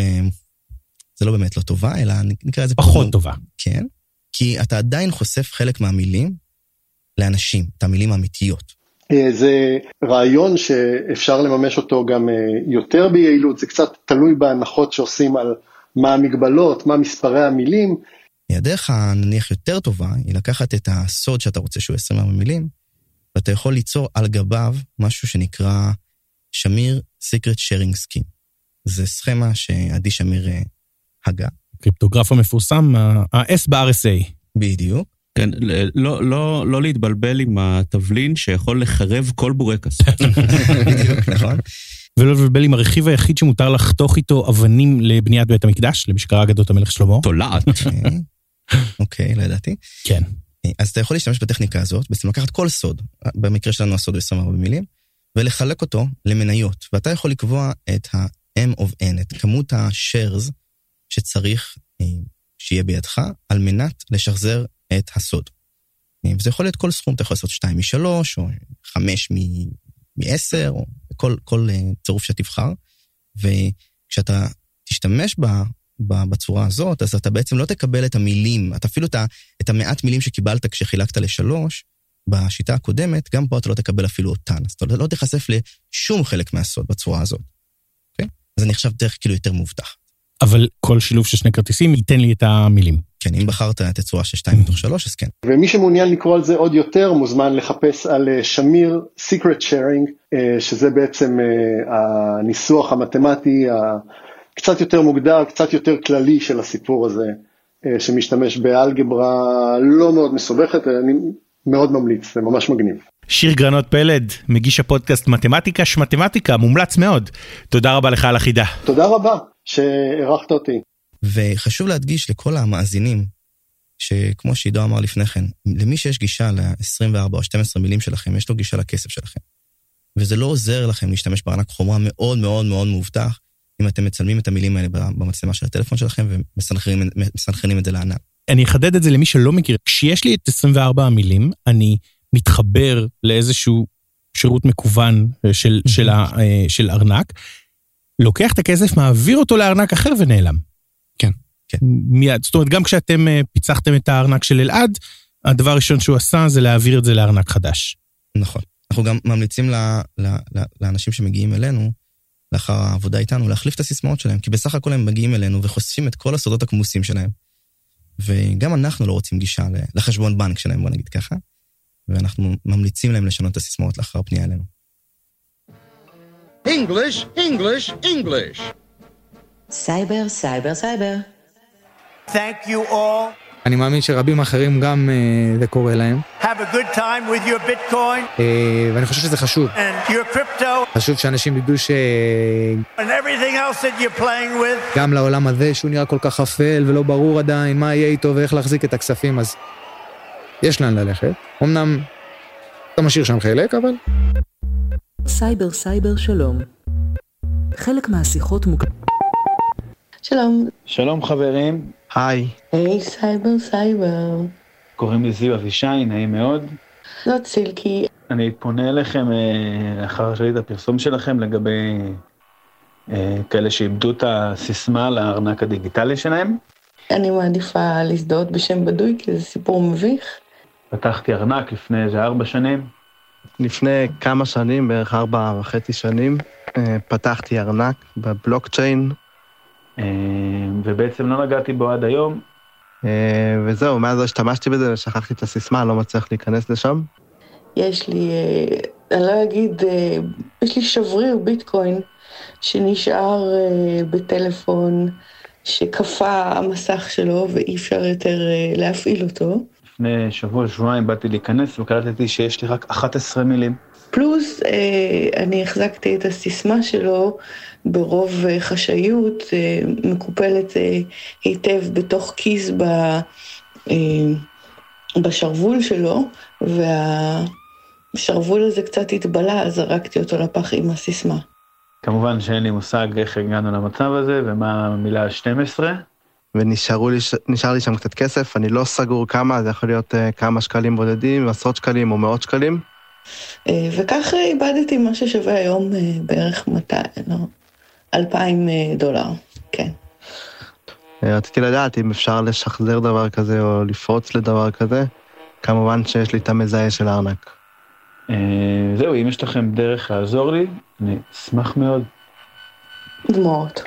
לא באמת לא טובה, אלא נקרא זה פחות טובה. כן, כי אתה עדיין חושף חלק מהמילים לאנשים, את המילים האמיתיות. זה רעיון שאפשר לממש אותו גם יותר ביעילות, זה קצת תלוי בהנחות שעושים על מה המגבלות, מה מספרי המילים. הדרך הנניח יותר טובה, היא לקחת את הסוד שאתה רוצה שהוא 24 מילים, ואתה יכול ליצור על גביו משהו שנקרא שמיר Secret Sharing Scheme. זה סכמה שעדי שמיר הגה. קריפטוגרף המפורסם, ה-S ב-RSA. בדיוק. כן, לא להתבלבל עם התבלין שיכול לחרב כל בורקס. בדיוק, נכון. ולא להתבלבל עם הרכיב היחיד שמותר לחתוך איתו אבנים לבניית בית המקדש, למי שקרא אגדות המלך שלמה. תולעת. אוקיי, לא ידעתי. כן. אז אתה יכול להשתמש בטכניקה הזאת, בעצם לקחת כל סוד, במקרה שלנו הסוד הוא 24 מילים, ולחלק אותו למניות, ואתה יכול לקבוע את ה-M of N, את כמות ה-shares שצריך שיהיה בידך, על מנת לשחזר את הסוד. וזה יכול להיות כל סכום, אתה יכול לעשות 2 מ-3, או 5 מ-10, או כל צירוף שתבחר, וכשאתה תשתמש בצורה הזאת, אז אתה בעצם לא תקבל את המילים, אתה אפילו את המעט מילים שקיבלת כשחילקת ל3, בשיטה הקודמת, גם פה אתה לא תקבל אפילו אותן, אז אתה לא תחשף לשום חלק מהסוד בצורה הזאת. אוקיי? אז אני עכשיו דרך כאילו יותר מובטח. אבל כל שילוב של 2 כרטיסים ייתן לי את המילים. כן, אם בחרת את הצורה של 2 מתוך 3, אז כן. ומי שמעוניין לקרוא על זה עוד יותר, מוזמן לחפש על שמיר Secret Sharing, שזה בעצם הניסוח המתמטי, קצת יותר מוגדר, קצת יותר כללי של הסיפור הזה, שמשתמש באלגברה לא מאוד מסובכת, אני מאוד ממליץ, זה ממש מגניב. שיר גרנות פלד, מגיש הפודקאסט מתמטיקה שמתמטיקה, מומלץ מאוד. תודה רבה לך על החידה. תודה רבה שערכת אותי. וחשוב להדגיש לכל המאזינים, שכמו שעידו אמר לפני כן, למי שיש גישה ל-24 או 12 מילים שלכם, יש לו גישה לכסף שלכם. וזה לא עוזר לכם להשתמש בארנק חומרה מאוד מאוד מאוד מובטח, אם אתם מצלמים את המילים האלה במצלמה של הטלפון שלכם, ומסנכרנים את זה לענן. אני אחדד את זה למי שלא מכיר. כשיש לי את 24 המילים, אני מתחבר לאיזשהו שירות מקוון של ארנק, לוקח את הכסף, מעביר אותו לארנק אחר ונעלם. כן. מיד. זאת אומרת, גם כשאתם פיצחתם את הארנק של אלעד, הדבר הראשון שהוא עשה זה להעביר את זה לארנק חדש. נכון. אנחנו גם ממליצים לאנשים שמגיעים אלינו, לאחר העבודה איתנו, להחליף את הסיסמאות שלהם, כי בסך הכל הם מגיעים אלינו וחושפים את כל הסודות הכמוסים שלהם. וגם אנחנו לא רוצים גישה לחשבון בנק שלהם, בוא נגיד ככה, ואנחנו ממליצים להם לשנות את הסיסמאות לאחר הפנייה אלינו. English, English, English. סייבר, סייבר, סייבר. Thank you all. אני מאמין שרבים אחרים גם זה קורה להם. Have a good time with your Bitcoin. ואני חושב שזה חשוב. And your crypto. חשוב שאנשים ידעו And everything else that you're playing with. גם לעולם הזה שהוא נראה כל כך אפל ולא ברור עדיין מה יהיה איתו ואיך להחזיק את הכספים, אז יש לאן ללכת. אמנם אתה משאיר שם חלק, אבל... סייבר, סייבר, שלום. חלק מהשיחות שלום. שלום חברים. היי. היי סייבר סייבר. קוראים לי זיו אבישי, נעים מאוד. זאת סילקי. אני פונה אליכם לאחר שראיתי את הפרסום שלכם לגבי כאלה שאיבדו את הסיסמה לארנק הדיגיטלי שלהם. אני מעדיפה להזדהות בשם בדוי כי זה סיפור מביך. פתחתי ארנק לפני איזה 4 שנים. לפני כמה שנים, בערך 4.5 שנים, פתחתי ארנק בבלוקצ'יין. ובעצם לא נגעתי בו עד היום. וזהו, מאז השתמשתי בזה ושכחתי את הסיסמה, לא מצליח להיכנס לשם. יש לי, אני לא אגיד, יש לי שבריר ביטקוין שנשאר בטלפון שקפה המסך שלו ואי אפשר יותר להפעיל אותו. לפני שבוע-שבועיים באתי להיכנס וקלטתי שיש לי רק 11 מילים. פלוס אני החזקתי את הסיסמה שלו ברוב חשאיות, מקופלת היטב בתוך כיס בשרוול שלו, והשרוול הזה קצת התבלה, אז זרקתי אותו לפח עם הסיסמה. כמובן שאין לי מושג איך הגענו למצב הזה, ומה המילה 12. ונשאר לי שם קצת כסף, אני לא סגור כמה, זה יכול להיות כמה שקלים בודדים, עשרות שקלים או מאות שקלים. וכך איבדתי מה ששווה היום בערך 2,000 דולר, כן. רציתי לדעת אם אפשר לשחזר דבר כזה או לפרוץ לדבר כזה, כמובן שיש לי את המזהה של הארנק. זהו, אם יש לכם דרך לעזור לי, אני אשמח מאוד. דמעות.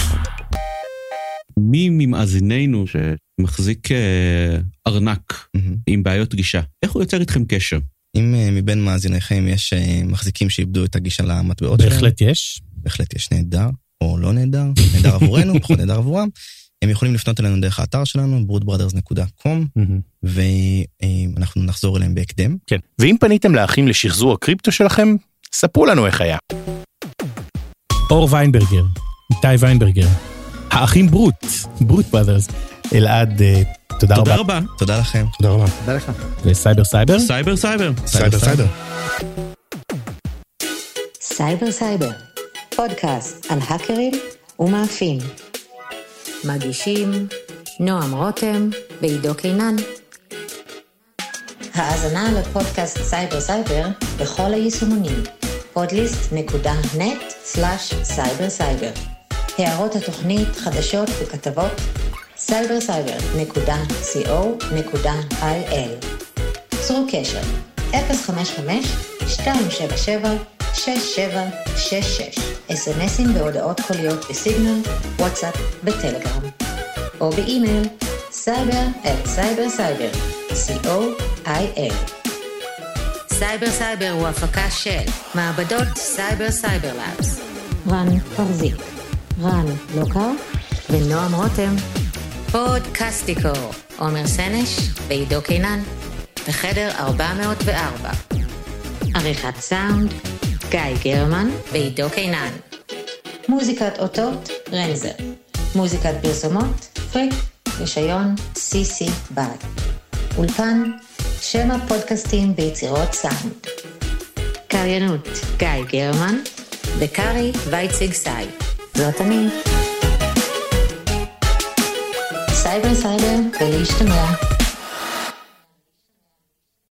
מי ממאזיננו שמחזיק ארנק עם בעיות גישה, איך הוא יוצר איתכם קשר? אם מבין מאזיניכם יש מחזיקים שאיבדו את הגישה למטבעות שלהם. בהחלט יש. בהחלט יש, נהדר, או לא נהדר, נהדר עבורנו, פחות נהדר עבורם. הם יכולים לפנות אלינו דרך האתר שלנו, broodbrothers.com, ואנחנו נחזור אליהם בהקדם. כן, ואם פניתם לאחים לשחזור הקריפטו שלכם, ספרו לנו איך היה. אור ויינברגר, איתי ויינברגר, האחים ברוט בראדרס, אלעד, תודה רבה. תודה רבה. תודה לכם. תודה רבה. תודה לך. וסייבר סייבר? סייבר סייבר. סייבר סייבר. סייבר סייבר, פודקאסט על האקרים ומאפים. מגישים נועם רותם ועידו קינן. האזנה לפודקאסט סייבר סייבר בכל היישומונים. podlist.net/cyberscyber. הערות התוכנית, חדשות וכתבות cybercyber.co.il. צרו קשר 055-277-6766. אס-אמסים בהודעות קוליות בסיגנל, וואטסאפ וטלגרם. או באימייל cyber@cyberscyber.co.il. סייבר סייבר הוא הפקה של מעבדות סייבר סייבר לאבס. רן פרזיק, רן לוקר ונועם רותם. פודקאסטיקו, עומר סנש ועידו קינן, בחדר 404. עריכת סאונד, גיא גרמן ועידו קינן. מוזיקת אותות, רנזר. מוזיקת פרסומות, פריק, רישיון, CC BY. אולפן, שם הפודקאסטים ביצירות סאונד. קריינות, גיא גרמן וקרי וייציג סי. זאת אני. סייבר סייבר ולהשתמע.